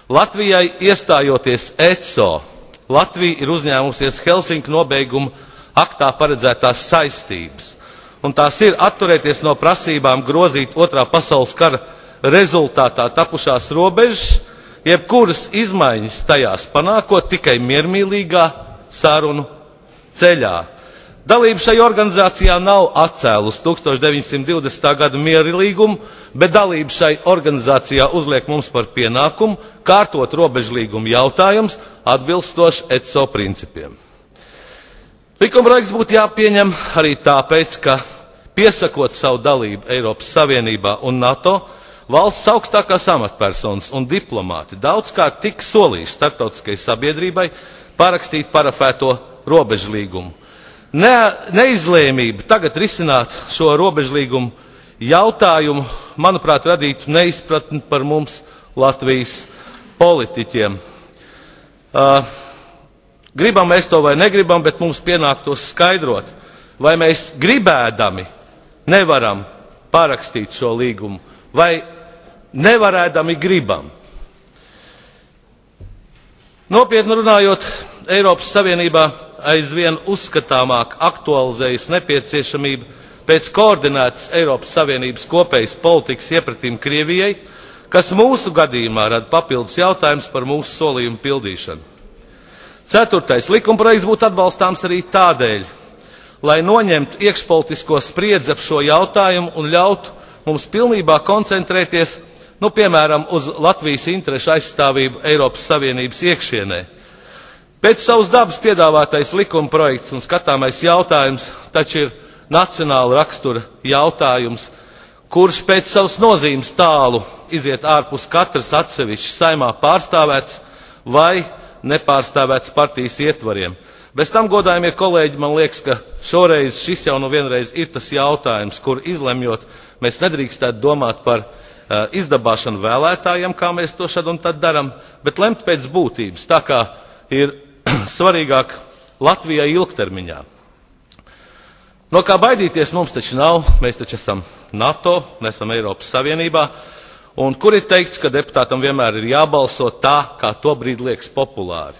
Latvijai iestājoties E C O, Latvija ir uzņēmusies Helsinku nobeiguma aktā paredzētās saistības, un tās ir atturēties no prasībām grozīt otrā pasaules kara rezultātā tapušās robežas, jebkuras izmaiņas tajās panākot tikai miermīlīgā sarunu ceļā. Dalība šajā organizācijā nav atcēlus tūkstoš deviņsimt divdesmitā gada miera līgumu, bet dalība šai organizācijā uzliek mums par pienākumu kārtot robežlīgumu jautājums atbilstoši E C O principiem. Likumprojekts būtu jāpieņem arī tāpēc, ka piesakot savu dalību Eiropas Savienībā un NATO, valsts augstākās amatpersonas un diplomāti daudzkārt tika solījuši starptautiskai sabiedrībai parakstīt parafēto robežlīgumu. Ne, neizlēmība tagad risināt šo robežlīgumu jautājumu, manuprāt, radītu neizpratni par mums Latvijas politiķiem. Uh, gribam mēs to vai negribam, bet mums pienāktos skaidrot, vai mēs gribēdami nevaram parakstīt šo līgumu, vai nevarēdami gribam. Nopietni runājot, Eiropas Savienībā aizvien uzskatāmāk aktualizējas nepieciešamība pēc koordinētas Eiropas Savienības kopējas politikas iepratīm Krievijai, kas mūsu gadījumā rada papildus jautājums par mūsu solījumu pildīšanu. Ceturtais likumprojekts būtu atbalstāms arī tādēļ, lai noņemtu iekšpolitisko spriedzi ap šo jautājumu un ļautu mums pilnībā koncentrēties, nu, piemēram, uz Latvijas interešu aizstāvību Eiropas Savienības iekšienē. Pēc savas dabas piedāvātais likumprojekts un skatāmais jautājums taču ir nacionāla rakstura jautājums, kurš pēc savas nozīmes tālu iziet ārpus katras atsevišķas saimā pārstāvēts vai nepārstāvēts partijas ietvariem. Bez tam, godājumie kolēģi, man liekas, ka šoreiz šis jau nu vienreiz ir tas jautājums, kur izlemjot, mēs nedrīkstētu domāt par uh, izdabāšanu vēlētājiem, kā mēs to šad un tad daram, bet lemt pēc būtības, tā kā ir svarīgāk Latvijai ilgtermiņā. No kā baidīties mums taču nav, mēs taču esam NATO, nesam Eiropas Savienībā, un kur ir teikts, ka deputātam vienmēr ir jābalso tā, kā to brīdi liekas populāri.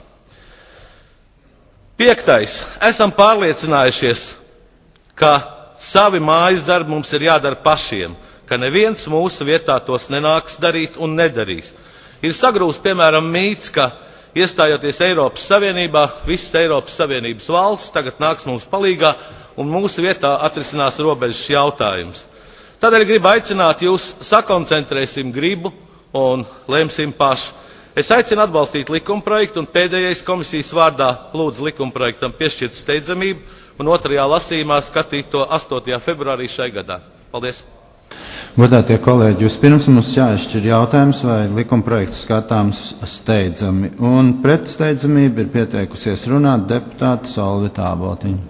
Piektais. Esam pārliecinājušies, ka savi mājas darbi mums ir jādara pašiem, ka neviens mūsu vietā tos nenāks darīt un nedarīs. Ir sagrūst, piemēram, mīts, ka iestājoties Eiropas Savienībā, visas Eiropas Savienības valsts tagad nāks mums palīgā un mūsu vietā atrisinās robežas jautājums. Tādēļ gribu aicināt jūs sakoncentrēsim gribu un lemsim pašu. Es aicinu atbalstīt likumprojektu un pēdējais komisijas vārdā lūdzu likumprojektam piešķirt steidzamību un otrajā lasījumā skatīt to astotajā februārī šai gadā. Paldies! Godātie kolēģi, vispirms mums jāizšķir jautājums, vai likumprojekts skatāms steidzami. Un pret steidzamību ir pieteikusies runāt deputāte Solvita Āboltiņa.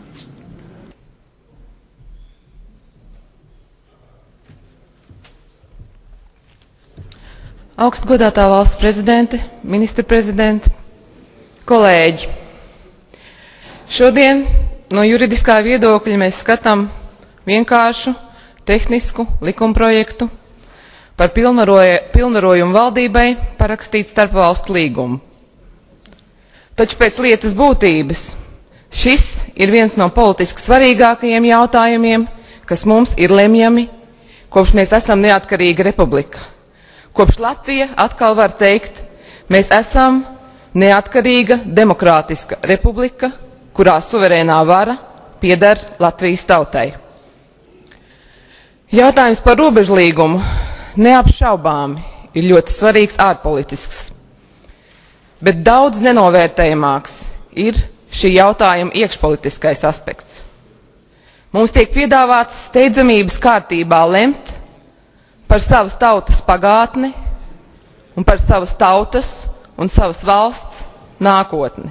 Augstgodātā valsts prezidente, ministra prezidente, kolēģi. Šodien no juridiskā viedokļa mēs skatām vienkāršu tehnisku likumprojektu par pilnvarojumu valdībai parakstīt starpvalstu līgumu. Taču pēc lietas būtības šis ir viens no politiski svarīgākajiem jautājumiem, kas mums ir lemjami, kopš mēs esam neatkarīga republika. Kopš Latvija atkal var teikt, mēs esam neatkarīga demokrātiska republika, kurā suverēnā vara pieder Latvijas tautai. Jautājums par robežlīgumu neapšaubāmi ir ļoti svarīgs ārpolitisks, bet daudz nenovērtējamāks ir šī jautājuma iekšpolitiskais aspekts. Mums tiek piedāvāts steidzamības kārtībā lemt par savas tautas pagātni un par savas tautas un savas valsts nākotni.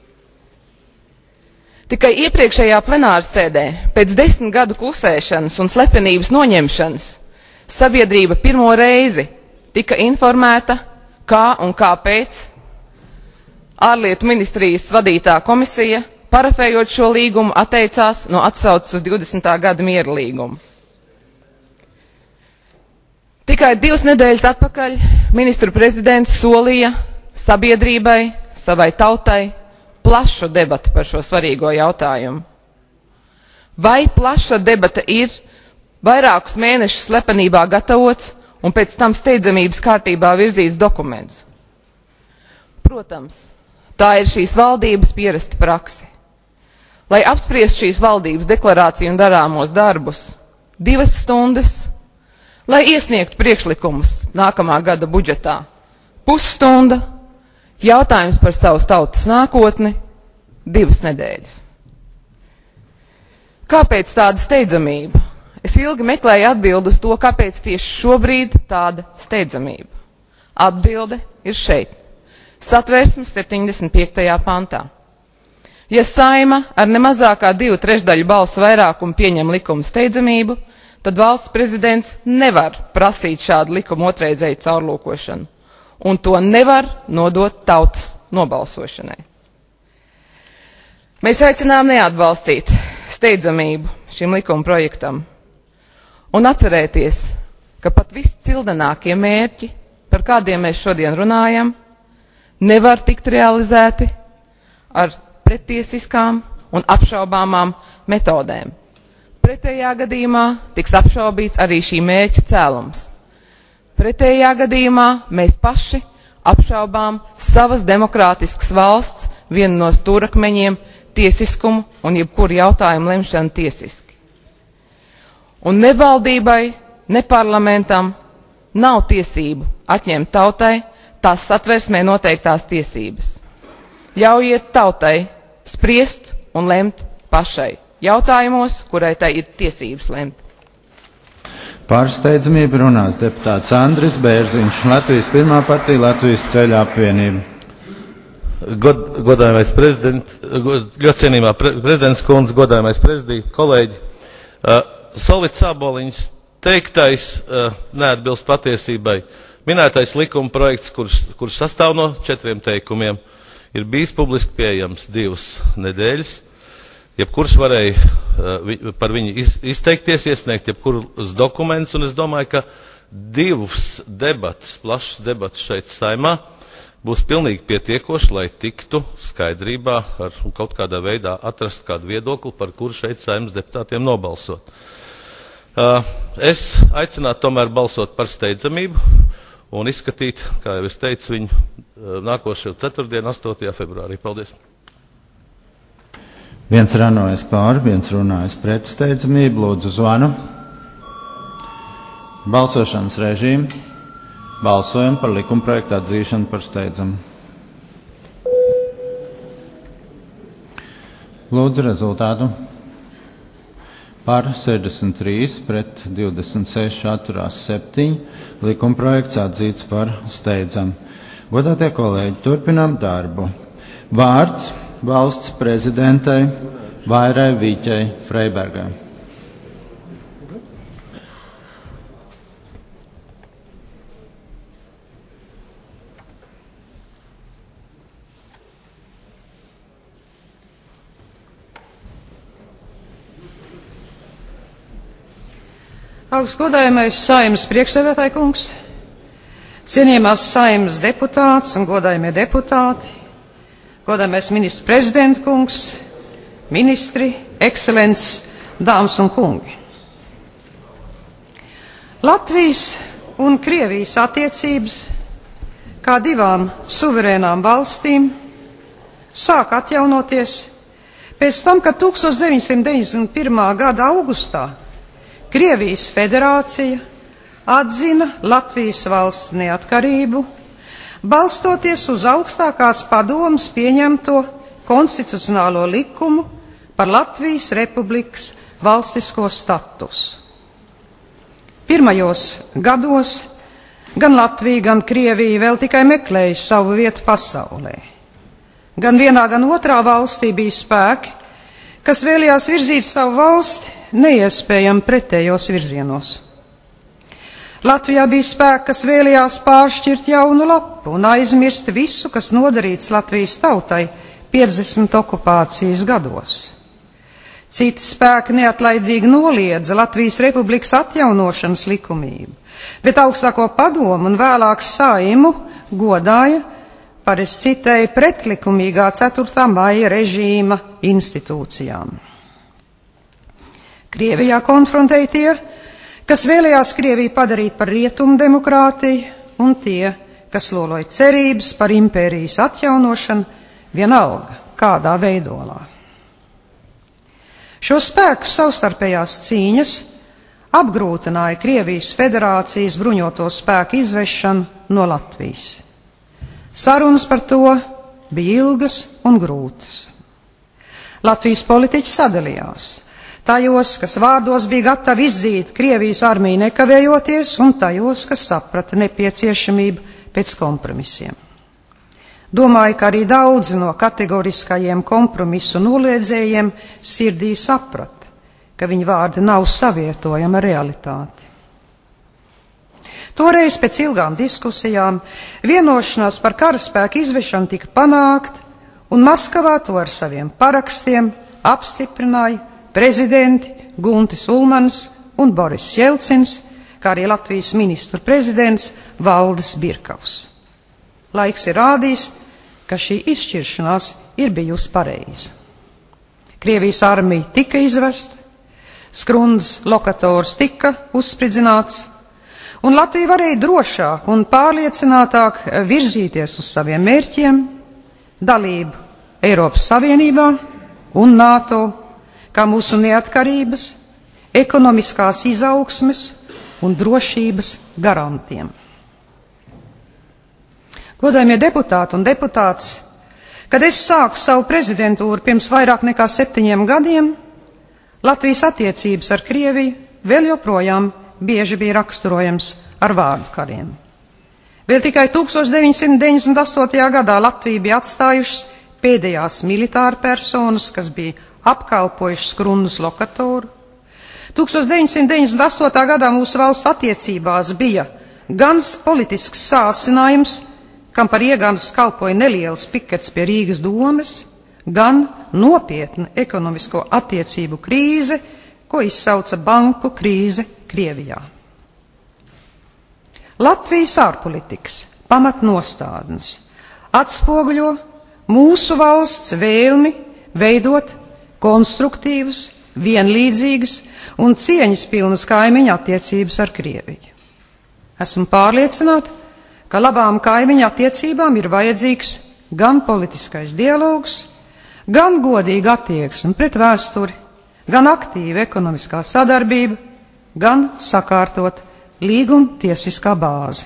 Tikai iepriekšējā plenārsēdē, pēc desmit gadu klusēšanas un slepenības noņemšanas, sabiedrība pirmo reizi tika informēta, kā un kāpēc ārlietu ministrijas vadītā komisija, parafējot šo līgumu, atteicās no atsauces uz divdesmitā gada miera līgumu. Tikai divas nedēļas atpakaļ ministru prezidents solīja sabiedrībai, savai tautai plašu debatu par šo svarīgo jautājumu. Vai plaša debata ir vairākus mēnešus slepenībā gatavots un pēc tam steidzamības kārtībā virzīts dokuments? Protams, tā ir šīs valdības pierasta prakse. Lai apspriest šīs valdības deklarāciju un darāmos darbus divas stundas, lai iesniegtu priekšlikumus nākamā gada budžetā pusstunda, jautājums par savas tautas nākotni divas nedēļas. Kāpēc tāda steidzamība? Es ilgi meklēju atbildi uz to, kāpēc tieši šobrīd tāda steidzamība. Atbilde ir šeit, Satversmes septiņdesmit piektajā pantā. Ja Saeima ar nemazākā divu trešdaļu balsu vairākumu pieņem likumu steidzamību, tad valsts prezidents nevar prasīt šādu likumu otrreizēju caurlūkošanu, un to nevar nodot tautas nobalsošanai. Mēs aicinām neatbalstīt steidzamību šim likuma projektam un atcerēties, ka pat viscildenākie mērķi, par kādiem mēs šodien runājam, nevar tikt realizēti ar prettiesiskām un apšaubāmām metodēm. Pretējā gadījumā tiks apšaubīts arī šī mērķa cēlums. Pretējā gadījumā mēs paši apšaubām savas demokrātiskas valsts vienu no stūrakmeņiem tiesiskumu un jebkuru jautājumu lemšanu tiesiski. Un ne valdībai, ne parlamentam nav tiesību atņemt tautai tās Satversmē noteiktās tiesības. Ļaujiet tautai spriest un lemt pašai jautājumos, kurai tai ir tiesības lemt. Par steidzamību runās deputāts Andris Bērziņš, Latvijas pirmā partija, Latvijas ceļa apvienība. God, godājumais prezidents, god, cienījumā pre, prezidents kundze, godājumais prezidija, kolēģi. Uh, Solvits Sāboliņas teiktais uh, neatbilst patiesībai. Minētais likuma projekts, kurš, kurš sastāv no četriem teikumiem, ir bijis publiski pieejams divas nedēļas. Jebkurš varēja uh, par viņu iz, izteikties, iesniegt jebkurus dokumentus, un es domāju, ka divas debatas, plašas debatas šeit Saeimā būs pilnīgi pietiekoši, lai tiktu skaidrībā ar kaut kādā veidā atrast kādu viedokli, par kuru šeit Saeimas deputātiem nobalsot. Uh, es aicinātu tomēr balsot par steidzamību un izskatīt, kā jau es teicu, viņu uh, nākošajā ceturtdien, astotajā februārī. Paldies! Viens runājas pār, viens runājas pret steidzamību. Lūdzu zvanu. Balsošanas režīmu. Balsojam par likumprojektu atzīšanu par steidzamu. Lūdzu rezultātu. Par sešdesmit trīs, pret divdesmit seši, atturās septiņi. Likumprojekts atzīts par steidzamu. Godātie kolēģi, turpinām darbu. Vārds valsts prezidentai Vairai Vīķai Freibergai. Augstgodājamais Saeimas priekšsēdētāja kungs, cienījamās Saeimas deputāts un godājamie deputāti, godājamais ministru prezidenta kungs, ministri, ekscelences, dāmas un kungi. Latvijas un Krievijas attiecības kā divām suverēnām valstīm sāk atjaunoties pēc tam, kad tūkstoš deviņsimt deviņdesmit pirmā gada augustā Krievijas federācija atzina Latvijas valsts neatkarību, balstoties uz augstākās padomes pieņemto konstitucionālo likumu par Latvijas republikas valstisko statusu. Pirmajos gados gan Latvija, gan Krievija vēl tikai meklēja savu vietu pasaulē. Gan vienā, gan otrā valstī bija spēki, kas vēlējās virzīt savu valsti neiespējami pretējos virzienos. Latvijā bija spēki, kas vēlējās pāršķirt jaunu lapu un aizmirst visu, kas nodarīts Latvijas tautai piecdesmit okupācijas gados. Citi spēki neatlaidīgi noliedza Latvijas republikas atjaunošanas likumību, bet augstāko padomu un vēlāk Saimu godāja par, es citēju, pretlikumīgā ceturtā maija režīma institūcijām. Krievijā konfrontēja tie, kas vēlējās Krieviju padarīt par rietumu demokrātiju, un tie, kas loloja cerības par impērijas atjaunošanu, vienalga kādā veidolā. Šo spēku savstarpējās cīņas apgrūtināja Krievijas federācijas bruņoto spēku izvešanu no Latvijas. Sarunas par to bija ilgas un grūtas. Latvijas politiķi sadalījās. Tajos, kas vārdos bija gatavi izdzīt Krievijas armiju nekavējoties, un tajos, kas saprata nepieciešamību pēc kompromisiem. Domāju, ka arī daudzi no kategoriskajiem kompromisu noliedzējiem sirdī saprata, ka viņu vārdi nav savietojami ar realitāti. Toreiz pēc ilgām diskusijām vienošanās par karaspēku izvešanu tika panākt, un Maskavā to ar saviem parakstiem apstiprināja prezidenti Guntis Ulmanis un Boris Jelcins, kā arī Latvijas ministru prezidents Valdis Birkavs. Laiks ir rādījis, ka šī izšķiršanās ir bijusi pareiza. Krievijas armija tika izvesta, Skrundas lokators tika uzspridzināts, un Latvija varēja drošāk un pārliecinātāk virzīties uz saviem mērķiem, dalību Eiropas Savienībā un NATO, kā mūsu neatkarības, ekonomiskās izaugsmes un drošības garantiem. Godājamie deputāti un deputātes, kad es sāku savu prezidentūru pirms vairāk nekā septiņiem gadiem, Latvijas attiecības ar Krieviju vēl joprojām bieži bija raksturojams ar vārdu kariem. Vēl tikai tūkstoš deviņsimt deviņdesmit astotajā gadā Latvija bija atstājušas pēdējās militāra personas, kas bija apkalpojuši Skrundas lokatoru. tūkstoš deviņsimt deviņdesmit astotā gadā mūsu valstu attiecībās bija gan politisks sāsinājums, kam par iegānstu kalpoja neliels pikets pie Rīgas domes, gan nopietna ekonomisko attiecību krīze, ko izsauca banku krīze Krievijā. Latvijas ārpolitikas pamatnostādnes atspoguļo mūsu valsts vēlmi veidot konstruktīvas, vienlīdzīgas un cieņas pilnas kaimiņu attiecības ar Krieviju. Esmu pārliecināta, ka labām kaimiņu attiecībām ir vajadzīgs gan politiskais dialogs, gan godīga attieksme pret vēsturi, gan aktīva ekonomiskā sadarbība, gan sakārtot līguma tiesiskā bāze.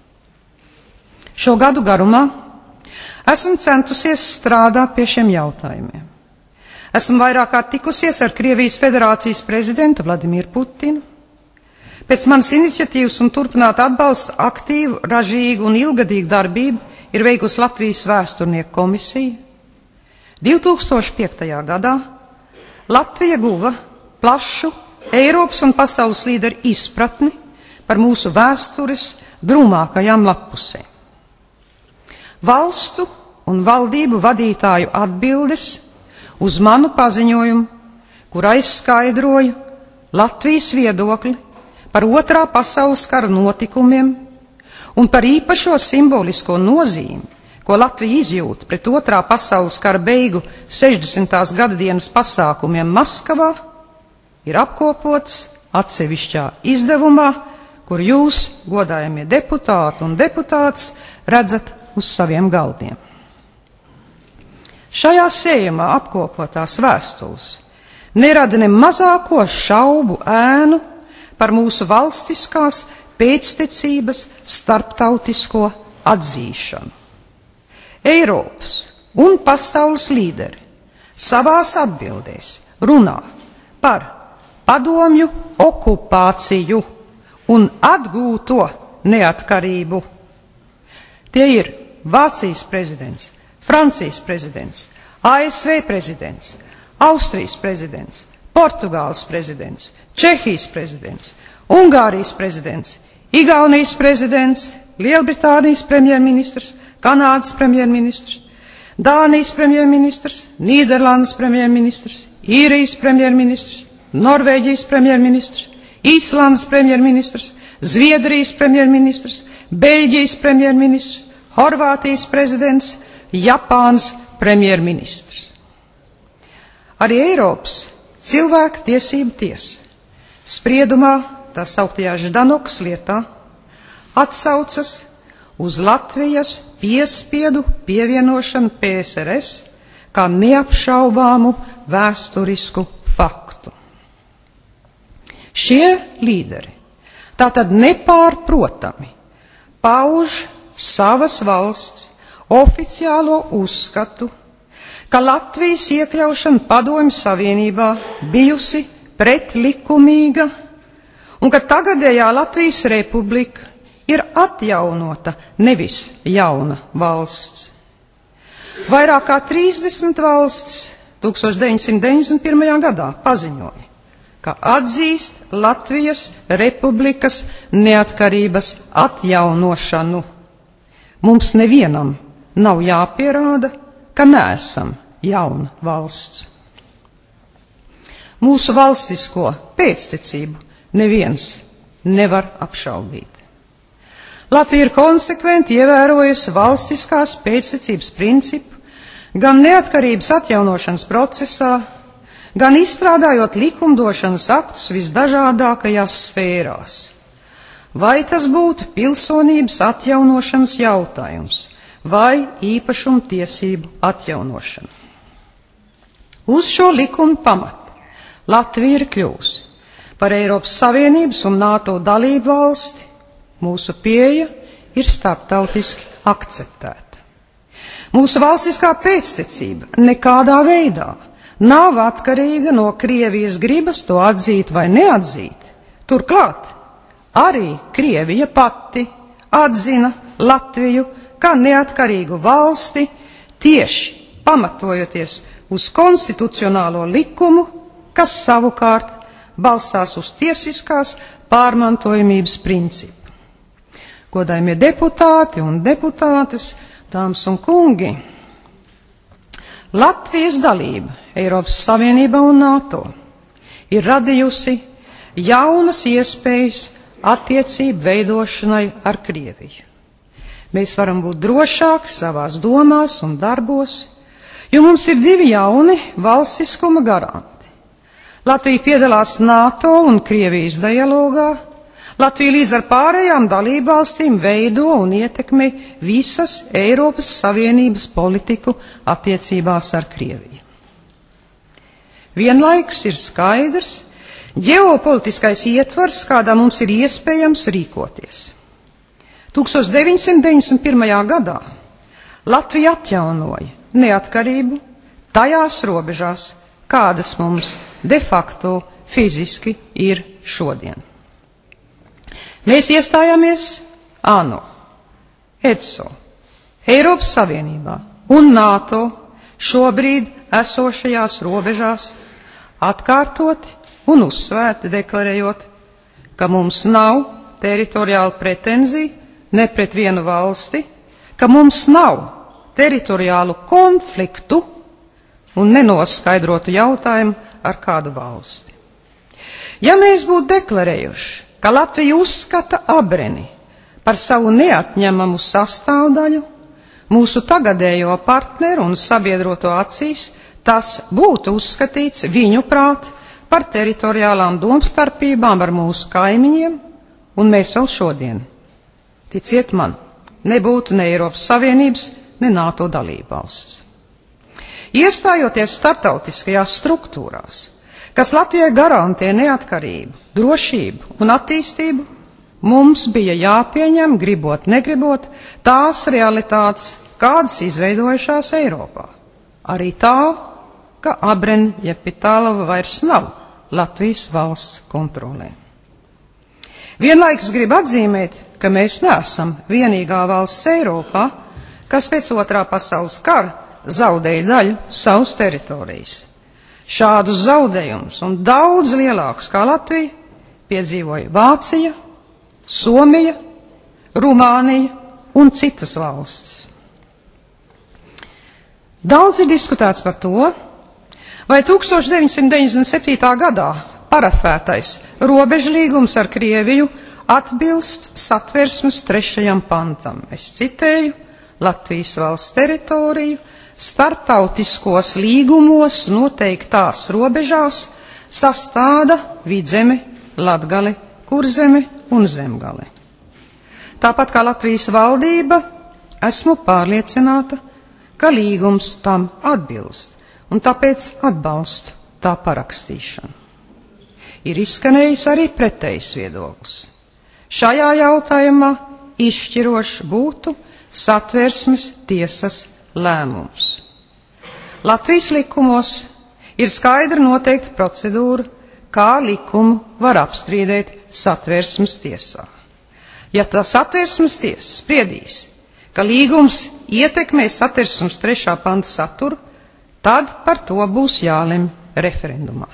Šo gadu garumā esmu centusies strādāt pie šiem jautājumiem. Esmu vairāk kārt tikusies ar Krievijas federācijas prezidentu Vladimiru Putinu. Pēc manas iniciatīvas un turpināt atbalsta aktīvu, ražīgu un ilgadīgu darbību ir veikusi Latvijas vēsturnieku komisija. divi tūkstoši piektajā gadā Latvija guva plašu Eiropas un pasaules līderu izpratni par mūsu vēstures drūmākajām lappusēm. Valstu un valdību vadītāju atbildes uz manu paziņojumu, kur aizskaidroju Latvijas viedokli par otrā pasaules kara notikumiem un par īpašo simbolisko nozīmi, ko Latvija izjūt pret otrā pasaules kara beigu sešdesmitās gadadienas pasākumiem Maskavā, ir apkopots atsevišķā izdevumā, kur jūs, godājamie deputāti un deputātes, redzat uz saviem galdiem. Šajā sējumā apkopotās vēstules nerada ne mazāko šaubu ēnu par mūsu valstiskās pēctecības starptautisko atzīšanu. Eiropas un pasaules līderi savās atbildēs runā par padomju okupāciju un atgūto neatkarību. Tie ir Vācijas prezidents, Francijas prezidents, A S V prezidents, Austrijas prezidents, Portugāles prezidents, Čehijas prezidents, Ungārijas prezidents, Igaunijas prezidents, Lielbritānijas premjerministrs, Kanādas premjerministrs, Dānijas premjerministrs, Nīderlandes premjerministrs, Īrijas premjerministrs, Norvēģijas premjerministrs, Īslandes premjerministrs, Zviedrijas premjerministrs, Beļģijas premjerministrs, Horvātijas prezidents, Japānas premjerministrs. Arī Eiropas cilvēku tiesību tiesa spriedumā, tā sauktajā Ždanokas lietā, atsaucas uz Latvijas piespiedu pievienošanu P S R S kā neapšaubāmu vēsturisku faktu. Šie līderi tātad nepārprotami pauž savas valsts oficiālo uzskatu, ka Latvijas iekļaušana Padomju Savienībā bijusi pretlikumīga un ka tagadējā Latvijas republika ir atjaunota, nevis jauna valsts. Vairāk kā trīsdesmit valsts tūkstoš deviņsimt deviņdesmit pirmajā gadā paziņoja, ka atzīst Latvijas republikas neatkarības atjaunošanu. Mums nevienam nav jāpierāda, ka neesam jauna valsts. Mūsu valstisko pēctecību neviens nevar apšaubīt. Latvija ir konsekventi ievērojusi valstiskās pēctecības principu gan neatkarības atjaunošanas procesā, gan izstrādājot likumdošanas aktus visdažādākajās sfērās. Vai tas būtu pilsonības atjaunošanas jautājums vai īpašuma tiesību atjaunošana. Uz šo likumu pamatu Latvija ir kļuvusi par Eiropas Savienības un NATO dalību valsti. Mūsu pieeja ir starptautiski akceptēta. Mūsu valstiskā pēctecība nekādā veidā nav atkarīga no Krievijas gribas to atzīt vai neatzīt. Turklāt arī Krievija pati atzina Latviju kā neatkarīgu valsti tieši pamatojoties uz konstitucionālo likumu, kas savukārt balstās uz tiesiskās pārmantojamības principu. Godājumie deputāti un deputātes, dāmas un kungi, Latvijas dalība Eiropas Savienībā un NATO ir radījusi jaunas iespējas attiecību veidošanai ar Krieviju. Mēs varam būt drošāki savās domās un darbos, jo mums ir divi jauni valstiskuma garanti. Latvija piedalās NATO un Krievijas dialogā. Latvija līdz ar pārējām dalībvalstīm veido un ietekmē visas Eiropas Savienības politiku attiecībās ar Krieviju. Vienlaikus ir skaidrs ģeopolitiskais ietvars, kādā mums ir iespējams rīkoties. tūkstoš deviņsimt deviņdesmit pirmajā gadā Latvija atjaunoja neatkarību tajās robežās, kādas mums de facto fiziski ir šodien. Mēs iestājāmies ANO, EDSO, Eiropas Savienībā un NATO šobrīd esošajās robežās atkārtoti un uzsvērti deklarējot, ka mums nav teritoriāla pretenzija ne pret vienu valsti, ka mums nav teritoriālu konfliktu un nenoskaidrotu jautājumu ar kādu valsti. Ja mēs būtu deklarējuši, ka Latvija uzskata Abreni par savu neatņemamu sastāvdaļu, mūsu tagadējo partneru un sabiedroto acīs, tas būtu uzskatīts viņu prāt par teritoriālām domstarpībām ar mūsu kaimiņiem, un mēs vēl šodien, ticiet man, nebūtu ne Eiropas Savienības, ne NATO dalībvalsts. Iestājoties starptautiskajās struktūrās, kas Latvijai garantē neatkarību, drošību un attīstību, mums bija jāpieņem, gribot, negribot, tās realitātes, kādas izveidojušās Eiropā. Arī tā, ka Abreni jeb Pitālova vairs nav Latvijas valsts kontrolē. Vienlaikus grib atzīmēt, ka mēs neesam vienīgā valsts Eiropā, kas pēc otrā pasaules kara zaudēja daļu savas teritorijas. Šādus zaudējumus un daudz lielākus kā Latvija piedzīvoja Vācija, Somija, Rumānija un citas valstis. Daudz ir diskutēts par to, vai tūkstoš deviņsimt deviņdesmit septītā gadā parafētais robežlīgums ar Krieviju atbilst Satversmes trešajam pantam. Es citēju: Latvijas valsts teritoriju starptautiskos līgumos noteiktās robežās sastāda Vidzeme, Latgale, Kurzeme un Zemgale. Tāpat kā Latvijas valdība, esmu pārliecināta, ka līgums tam atbilst, un tāpēc atbalstu tā parakstīšanu. Ir izskanējis arī pretējs viedoklis. Šajā jautājumā izšķirošs būtu Satversmes tiesas lēmums. Latvijas likumos ir skaidri noteikta procedūra, kā likumu var apstrīdēt Satversmes tiesā. Ja tā Satversmes tiesa spriedīs, ka līgums ietekmē Satversmes trešā panta saturu, tad par to būs jālemj referendumā.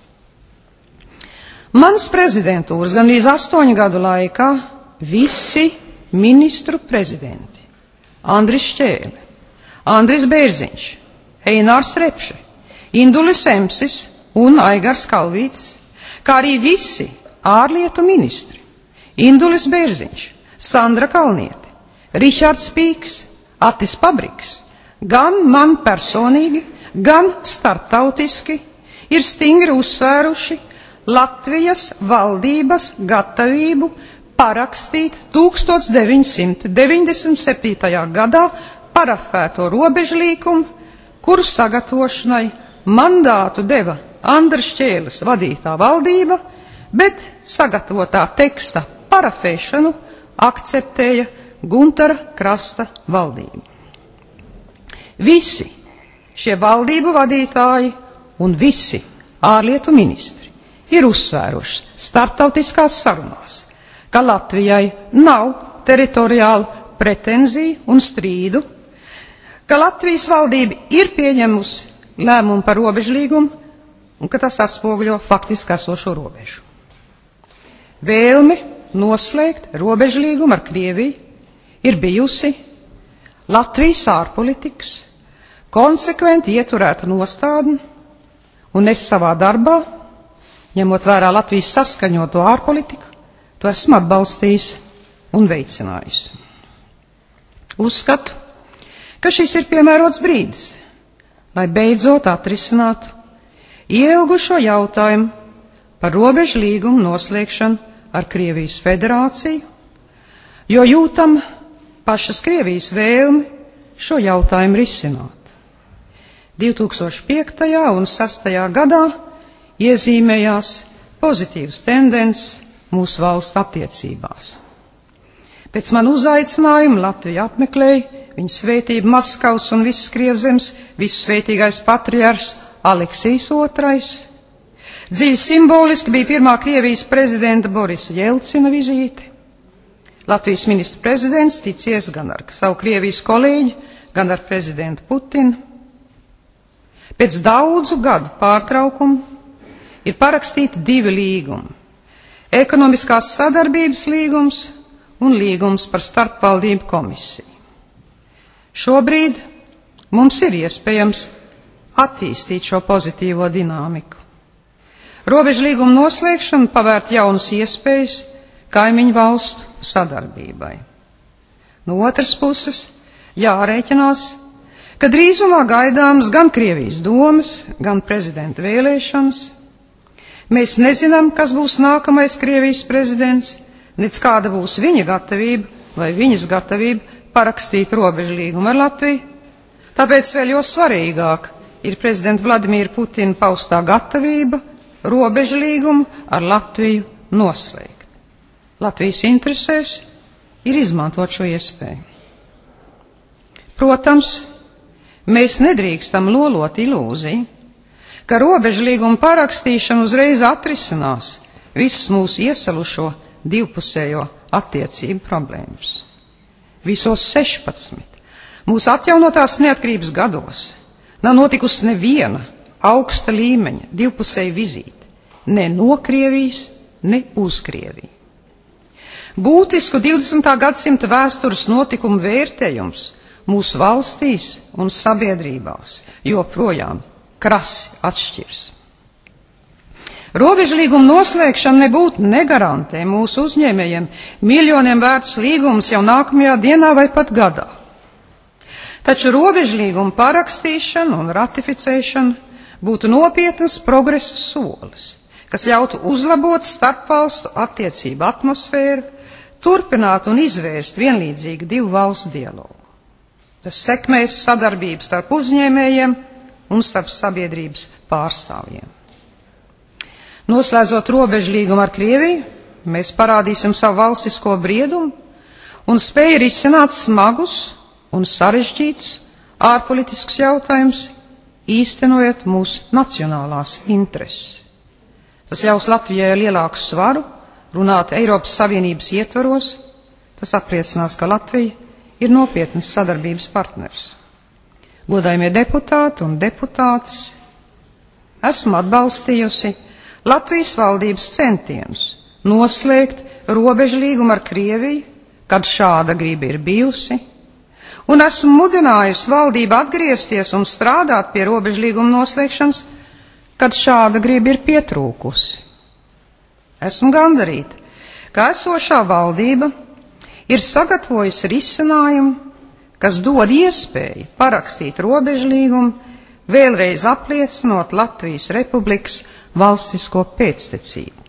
Manas prezidentūras gandrīz astoņu gadu laikā visi ministru prezidenti – Andris Šķēle, Andris Bērziņš, Einārs Repše, Indulis Emsis un Aigars Kalvītis, kā arī visi ārlietu ministri – Indulis Bērziņš, Sandra Kalniete, Ričards Pīks, Atis Pabriks, gan man personīgi, gan starptautiski ir stingri uzsvēruši Latvijas valdības gatavību parakstīt tūkstoš deviņsimt deviņdesmit septītajā gadā parafēto robežlīkumu, kuru sagatavošanai mandātu deva Andris Šķēles vadītā valdība, bet sagatavotā teksta parafēšanu akceptēja Guntara Krasta valdība. Visi šie valdību vadītāji un visi ārlietu ministri ir uzsvēruši starptautiskās sarunās, ka Latvijai nav teritoriālu pretenziju un strīdu, ka Latvijas valdība ir pieņemusi lēmumu par robežlīgumu un ka tas atspoguļo faktiski esošo robežu. Vēlme noslēgt robežlīgumu ar Krieviju ir bijusi Latvijas ārpolitikas konsekventi ieturēta nostādne, un es savā darbā, ņemot vērā Latvijas saskaņoto ārpolitiku, to esmu atbalstījis un veicinājis. Uzskatu, ka šis ir piemērots brīdis, lai beidzot atrisinātu ilgušo jautājumu par robežu līgumu noslēgšanu ar Krievijas federāciju, jo jūtam pašas Krievijas vēlmi šo jautājumu risināt. divi tūkstoši piektajā un sastajā gadā iezīmējās pozitīvas tendences mūsu valsts attiecībās. Pēc man uzaicinājuma Latviju apmeklēja viņa svētība Maskavas un visas Krievzemes visu svētīgais patriarhs Aleksijs otrais. Dziļi simboliski bija pirmā Krievijas prezidenta Borisa Jelcina vizīte. Latvijas ministra prezidents ticies gan ar savu Krievijas kolēģi, gan ar prezidentu Putinu. Pēc daudzu gadu pārtraukumu ir parakstīti divi līgumi – ekonomiskās sadarbības līgums un līgums par starpvaldību komisiju. Šobrīd mums ir iespējams attīstīt šo pozitīvo dinamiku. Robežlīguma noslēgšana pavērt jaunas iespējas kaimiņu valstu sadarbībai. No otras puses jārēķinās, ka drīzumā gaidāmas gan Krievijas domas, gan prezidenta vēlēšanas. Mēs nezinām, kas būs nākamais Krievijas prezidents, nec kāda būs viņa gatavība vai viņas gatavība parakstīt robežlīgumu ar Latviju. Tāpēc vēl jo svarīgāk ir prezidenta Vladimira Putina paustā gatavība robežlīgumu ar Latviju noslēgt. Latvijas interesēs ir izmantot šo iespēju. Protams, mēs nedrīkstam lolot ilūziju, ka robežlīguma parakstīšana uzreiz atrisinās visas mūsu iesalušo divpusējo attiecību problēmas. Visos sešpadsmit mūsu atjaunotās neatkarības gados nav notikusi neviena augsta līmeņa divpusēja vizīte, ne no Krievijas, ne uz Krieviju. Būtisku divdesmitā gadsimta vēstures notikumu vērtējums mūsu valstīs un sabiedrībās joprojām krasi atšķirs. Robežlīguma noslēgšana nebūtu negarantē mūsu uzņēmējiem miljoniem vērts līgumus jau nākamajā dienā vai pat gadā. Taču robežlīguma parakstīšana un ratificēšana būtu nopietnas progresa solis, kas ļautu uzlabot starpvalstu attiecību atmosfēru, turpināt un izvērst vienlīdzīgi divu valstu dialogu. Tas sekmēs sadarbību starp uzņēmējiem un starp sabiedrības pārstāvjiem. Noslēdzot robežlīgumu ar Krieviju, mēs parādīsim savu valstisko briedumu un spēju risināt smagus un sarežģītus ārpolitiskus jautājumus, īstenojot mūsu nacionālās intereses. Tas ļaus Latvijai lielāku svaru runāt Eiropas Savienības ietvaros, tas apliecinās, ka Latvija ir nopietnas sadarbības partners. Godājumie deputāti un deputātes, esmu atbalstījusi Latvijas valdības centienus noslēgt robežlīgumu ar Krieviju, kad šāda griba ir bijusi, un esmu mudinājusi valdību atgriezties un strādāt pie robežlīguma noslēgšanas, kad šāda griba ir pietrūkusi. Esmu gandarīta, ka esošā valdība ir sagatavojusi risinājumu, kas dod iespēju parakstīt robežlīgumu, vēlreiz apliecinot Latvijas Republikas valstisko pēctecību.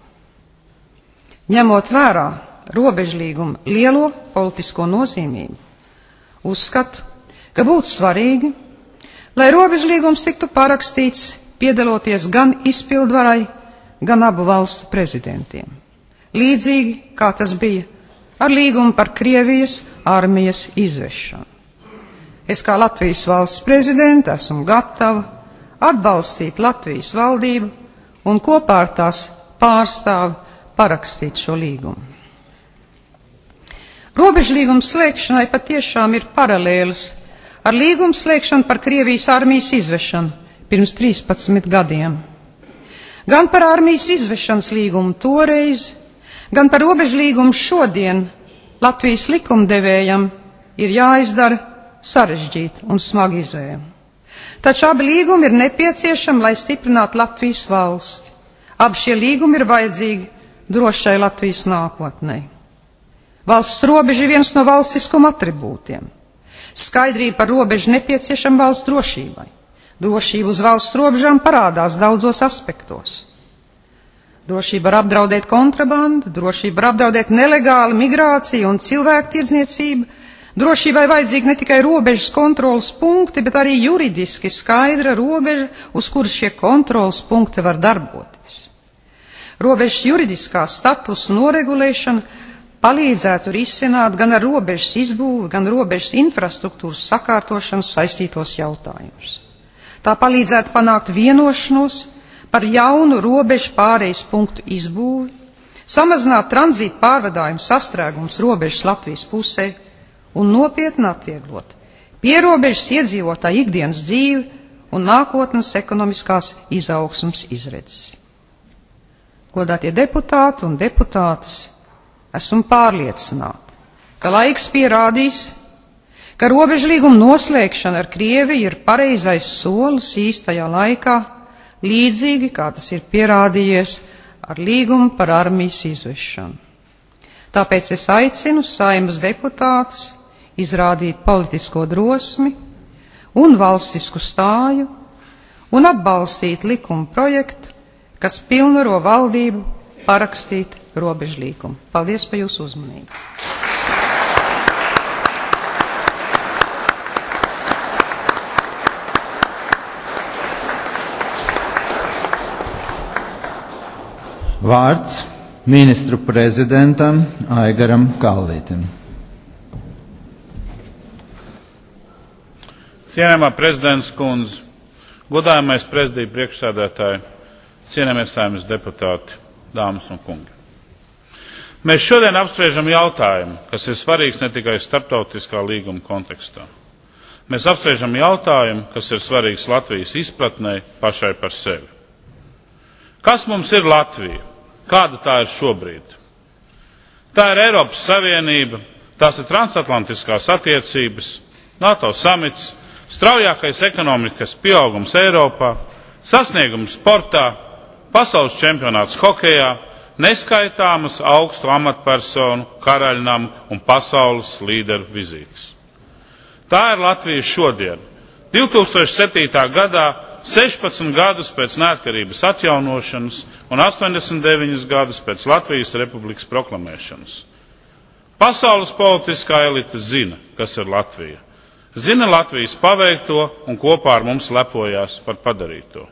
Ņemot vērā robežlīguma lielo politisko nozīmību, uzskatu, ka būtu svarīgi, lai robežlīgums tiktu parakstīts piedaloties gan izpildvarai, gan abu valstu prezidentiem. Līdzīgi, kā tas bija ar līgumu par Krievijas armijas izvešanu. Es kā Latvijas valsts prezidenta esmu gatava atbalstīt Latvijas valdību un kopā ar tās pārstāvi parakstīt šo līgumu. Robežlīguma slēgšanai patiešām ir paralēlis ar līgumu slēgšanu par Krievijas armijas izvešanu pirms trīspadsmit gadiem. Gan par armijas izvešanas līgumu toreiz, gan par robežlīgumu šodien Latvijas likumdevējam ir jāizdara sarežģīta un smaga izvēle. Taču abi līgumi ir nepieciešami, lai stiprinātu Latvijas valsti. Abi šie līgumi ir vajadzīgi drošai Latvijas nākotnei. Valsts robeža ir viens no valstiskuma atribūtiem. Skaidrība par robežu nepieciešama valsts drošībai. Drošība uz valsts robežām parādās daudzos aspektos. Drošība var apdraudēt kontrabandu, drošība var apdraudēt nelegālu migrāciju un cilvēktirdzniecību. Drošībai vajadzīgi ne tikai robežas kontrolas punkti, bet arī juridiski skaidra robeža, uz kuras šie kontrolas punkti var darboties. Robežas juridiskā statusa noregulēšana palīdzētu risināt gan ar robežas izbūvi, gan robežas infrastruktūras sakārtošanas saistītos jautājumus. Tā palīdzētu panākt vienošanos par jaunu robežu pārejas punktu izbūvi, samazināt tranzītu pārvadājumu sastrēgumus robežas Latvijas pusē un nopietni atvieglot pierobežas iedzīvotāju ikdienas dzīvi un nākotnes ekonomiskās izaugsmes izredzes. Godātie deputāti un deputātes, esmu pārliecināta, ka laiks pierādīs, ka robežlīguma noslēgšana ar Krieviju ir pareizais solis īstajā laikā, līdzīgi kā tas ir pierādījies ar līgumu par armijas izvešanu. Tāpēc es aicinu Saeimas deputātus izrādīt politisko drosmi un valstisku stāju un atbalstīt likuma projektu, kas pilnvaro valdību parakstīt robežlīgumu. Paldies par jūsu uzmanību. Vārds ministru prezidentam Aigaram Kalvītim. Cienējamā prezidents kundze, godājamais prezidija priekšsēdētāji, cienējamie Saeimas deputāti, dāmas un kungi. Mēs šodien apspriežam jautājumu, kas ir svarīgs ne tikai starptautiskā līguma kontekstā. Mēs apspriežam jautājumu, kas ir svarīgs Latvijas izpratnē pašai par sevi. Kas mums ir Latvija? Kāda tā ir šobrīd? Tā ir Eiropas Savienība, tās ir transatlantiskās attiecības, NATO samits, straujākais ekonomikas pieaugums Eiropā, sasniegums sportā, pasaules čempionāts hokejā, neskaitāmas augstu amatpersonu, karaļnamu un pasaules līderu vizītes. Tā ir Latvija šodien. divi tūkstoši septītā gadā, sešpadsmit gadus pēc neatkarības atjaunošanas un astoņdesmit deviņus gadus pēc Latvijas republikas proklamēšanas. Pasaules politiskā elite zina, kas ir Latvija. Zina Latvijas paveikto un kopā ar mums lepojās par padarīto.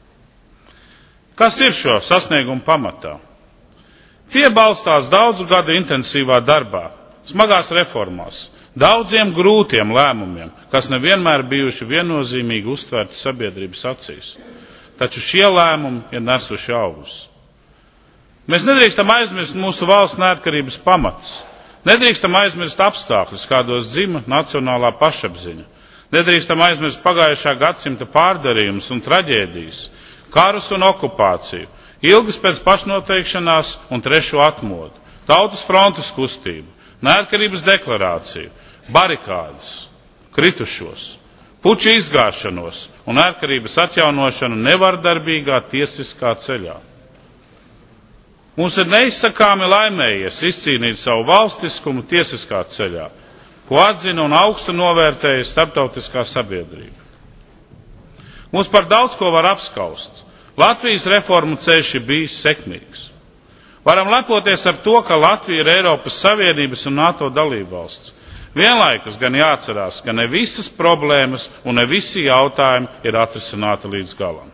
Kas ir šo sasniegumu pamatā? Tie balstās daudzu gadu intensīvā darbā, smagās reformās, daudziem grūtiem lēmumiem, kas nevienmēr bijuši viennozīmīgi uztverti sabiedrības acīs. Taču šie lēmumi ir nesuši augļus. Mēs nedrīkstam aizmirst mūsu valsts neatkarības pamatus. Nedrīkstam aizmirst apstākļus, kādos dzima nacionālā pašapziņa. Nedrīkstam aizmirst pagājušā gadsimta pārdarījumus un traģēdijas, karus un okupāciju, ilgas pēc pašnoteikšanās un trešo atmodu, tautas frontes kustību, neatkarības deklarāciju, barikādes, kritušos, puču izgāšanos un neatkarības atjaunošanu nevardarbīgā tiesiskā ceļā. Mums ir neizsakāmi laimējies izcīnīt savu valstiskumu tiesiskā ceļā, ko atzina un augstu novērtēja starptautiskā sabiedrība. Mums par daudz ko var apskaust. Latvijas reformu ceļš ir bijis sekmīgs. Varam lepoties ar to, ka Latvija ir Eiropas Savienības un NATO dalībvalsts. Vienlaikus gan jāatcerās, ka ne visas problēmas un ne visi jautājumi ir atrisināti līdz galam.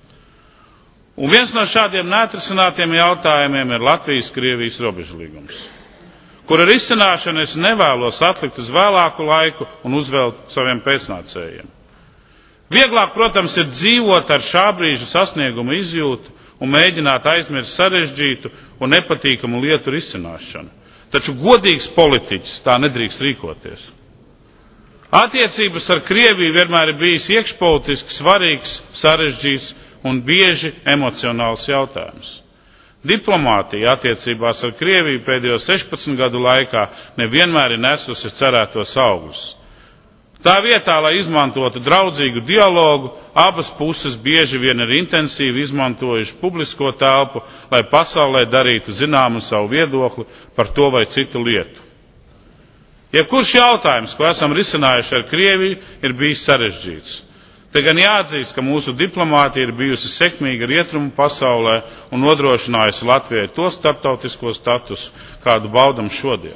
Un viens no šādiem neatrisinātiem jautājumiem ir Latvijas-Krievijas robežlīgums, kura risināšanu es nevēlos atlikt uz vēlāku laiku un uzvelt saviem pēcnācējiem. Vieglāk, protams, ir dzīvot ar šā brīža sasniegumu izjūtu un mēģināt aizmirst sarežģītu un nepatīkamu lietu risināšanu. Taču godīgs politiķis tā nedrīkst rīkoties. Attiecības ar Krieviju vienmēr ir bijis iekšpolitiski svarīgs, sarežģīts un bieži emocionāls jautājums. Diplomātija attiecībās ar Krieviju pēdējo sešpadsmit gadu laikā nevienmēr ir nesusi cerētos augļus. Tā vietā, lai izmantotu draudzīgu dialogu, abas puses bieži vien ir intensīvi izmantojuši publisko telpu, lai pasaulē darītu zināmu savu viedokli par to vai citu lietu. Jebkurš jautājums, ko esam risinājuši ar Krieviju, ir bijis sarežģīts. Te gan jāatzīst, ka mūsu diplomātija ir bijusi sekmīga rietumu pasaulē un nodrošinājusi Latvijai to starptautisko statusu, kādu baudam šodien.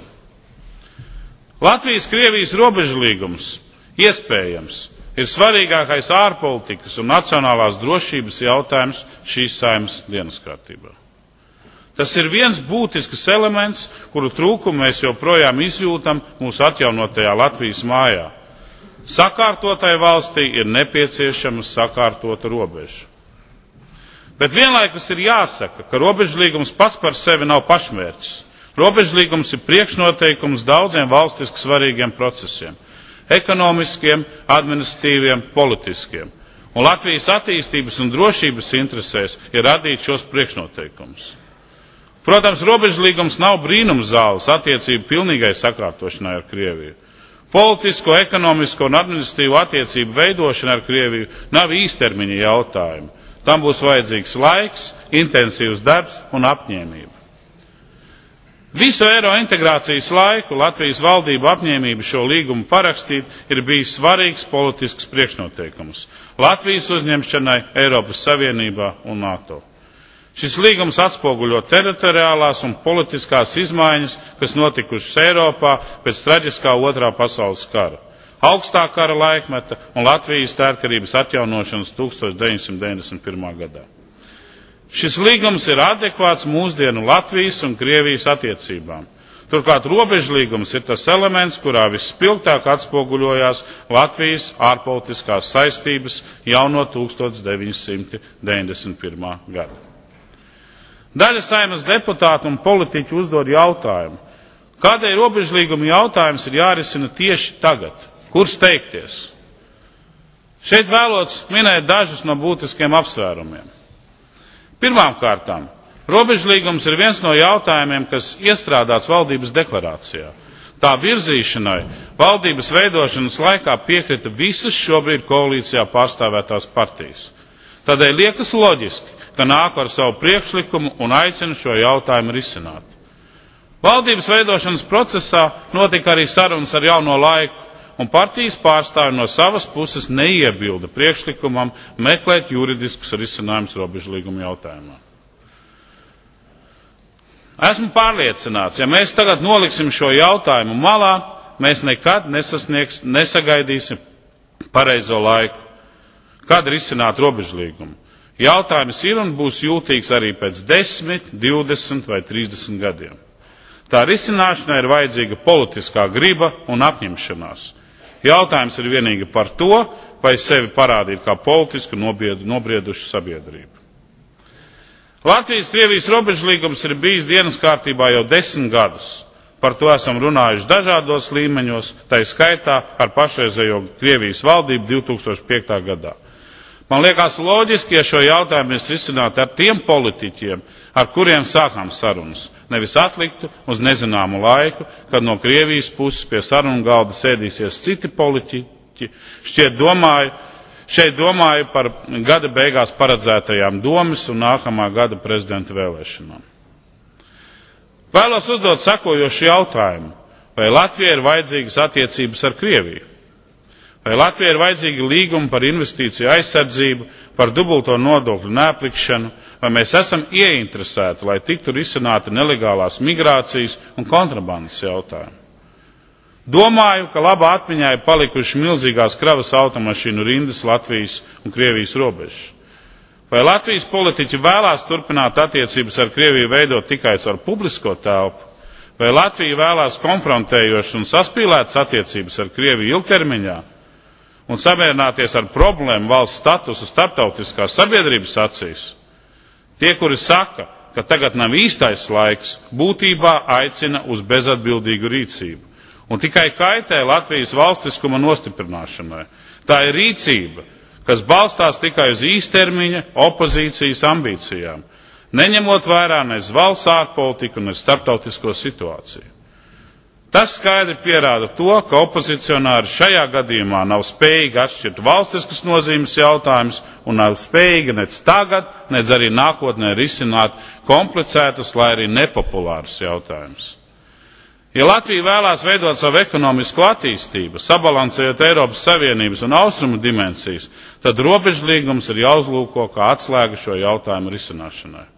Latvijas-Krievijas robežlīgums iespējams ir svarīgākais ārpolitikas un nacionālās drošības jautājums šīs Saeimas dienas kārtībā. Tas ir viens būtisks elements, kuru trūkumu mēs joprojām izjūtam mūsu atjaunotajā Latvijas mājā. Sakārtotai valstī ir nepieciešama sakārtota robeža. Bet vienlaikus ir jāsaka, ka robežlīgums pats par sevi nav pašmērķis. Robežlīgums ir priekšnoteikums daudziem valstiski svarīgiem procesiem – ekonomiskiem, administratīviem, politiskiem. Un Latvijas attīstības un drošības interesēs ir radīt šos priekšnoteikumus. Protams, robežlīgums nav brīnums zāles attiecību pilnīgai sakārtošanai ar Krieviju. Politisko, ekonomisko un administratīvu attiecību veidošana ar Krieviju nav īstermiņa jautājumi. Tam būs vajadzīgs laiks, intensīvs darbs un apņēmība. Visu eiro integrācijas laiku Latvijas valdību apņēmība šo līgumu parakstīt ir bijis svarīgs politisks priekšnoteikums Latvijas uzņemšanai Eiropas Savienībā un NATO. Šis līgums atspoguļo teritoriālās un politiskās izmaiņas, kas notikušas Eiropā pēc traģiskā otrā pasaules kara, augstā kara laikmeta un Latvijas neatkarības atjaunošanas tuksstoš deviņsimt deviņdesmit pirmā gadā. Šis līgums ir adekvāts mūsdienu Latvijas un Krievijas attiecībām. Turklāt robežlīgums ir tas elements, kurā visspilgtāk atspoguļojās Latvijas ārpolitiskās saistības jau no tuksstoš deviņsimt deviņdesmit pirmā gada. Daļa Saeimas deputātu un politiķu uzdod jautājumu, kādēļ robežlīguma jautājums ir jārisina tieši tagad, kur steigties. Šeit vēlots minēt dažus no būtiskiem apsvērumiem. Pirmām kārtām, robežlīgums ir viens no jautājumiem, kas iestrādāts valdības deklarācijā. Tā virzīšanai valdības veidošanas laikā piekrita visas šobrīd koalīcijā pārstāvētās partijas. Tādēļ liekas loģiski, ka nāku ar savu priekšlikumu un aicinu šo jautājumu risināt. Valdības veidošanas procesā notika arī sarunas ar Jauno laiku, un partijas pārstāvi no savas puses neiebilda priekšlikumam meklēt juridiskus risinājumus robežlīguma jautājumā. Esmu pārliecināts, ja mēs tagad noliksim šo jautājumu malā, mēs nekad nesagaidīsim pareizo laiku, kad risināt robežlīgumu. Jautājums ir un būs jūtīgs arī pēc desmit, divdesmit vai trīsdesmit gadiem. Tā risināšanai ir vajadzīga politiskā griba un apņemšanās. Jautājums ir vienīgi par to, vai sevi parādīt kā politisku nobriedušu sabiedrību. Latvijas-Krievijas robežlīgums ir bijis dienas kārtībā jau desmit gadus. Par to esam runājuši dažādos līmeņos, tai skaitā ar pašreizējo Krievijas valdību divi tūkstoši piektā gadā. Man liekas loģiski, ja šo jautājumu mēs risinātu ar tiem politiķiem, ar kuriem sākām sarunas, nevis atliktu uz nezināmu laiku, kad no Krievijas puses pie sarunu galda sēdīsies citi politiķi. Šķiet domāju, šeit domāju par gada beigās paredzētajām domas un nākamā gada prezidenta vēlēšanām. Vēlos uzdot sekojošu jautājumu. Vai Latvijai ir vajadzīgas attiecības ar Krieviju? Vai Latvijai ir vajadzīgi līgumi par investīciju aizsardzību, par dubulto nodokļu neaplikšanu, vai mēs esam ieinteresēti, lai tiktu risināti nelegālās migrācijas un kontrabandas jautājumi? Domāju, ka labā atmiņā ir palikuši milzīgās kravas automašīnu rindas Latvijas un Krievijas robežas. Vai Latvijas politiķi vēlās turpināt attiecības ar Krieviju veidot tikai caur publisko telpu? Vai Latvija vēlās konfrontējošas un saspīlētas attiecības ar Krieviju ilgtermiņā un samierināties ar problēmu valsts statusu starptautiskās sabiedrības acīs? Tie, kuri saka, ka tagad nav īstais laiks, būtībā aicina uz bezatbildīgu rīcību un tikai kaitē Latvijas valstiskuma nostiprināšanai. Tā ir rīcība, kas balstās tikai uz īstermiņa opozīcijas ambīcijām, neņemot vērā ne valsts ārpolitiku, ne starptautisko situāciju. Tas skaidri pierāda to, ka opozicionāri šajā gadījumā nav spējīgi atšķirt valstiskas nozīmes jautājumus un nav spējīgi nec tagad, nec arī nākotnē risināt komplicētas, lai arī nepopulārus jautājumus. Ja Latvija vēlās veidot savu ekonomisko attīstību, sabalansējot Eiropas Savienības un Austrumu dimensijas, tad robežlīgums ir jāuzlūko kā atslēga šo jautājumu risināšanai.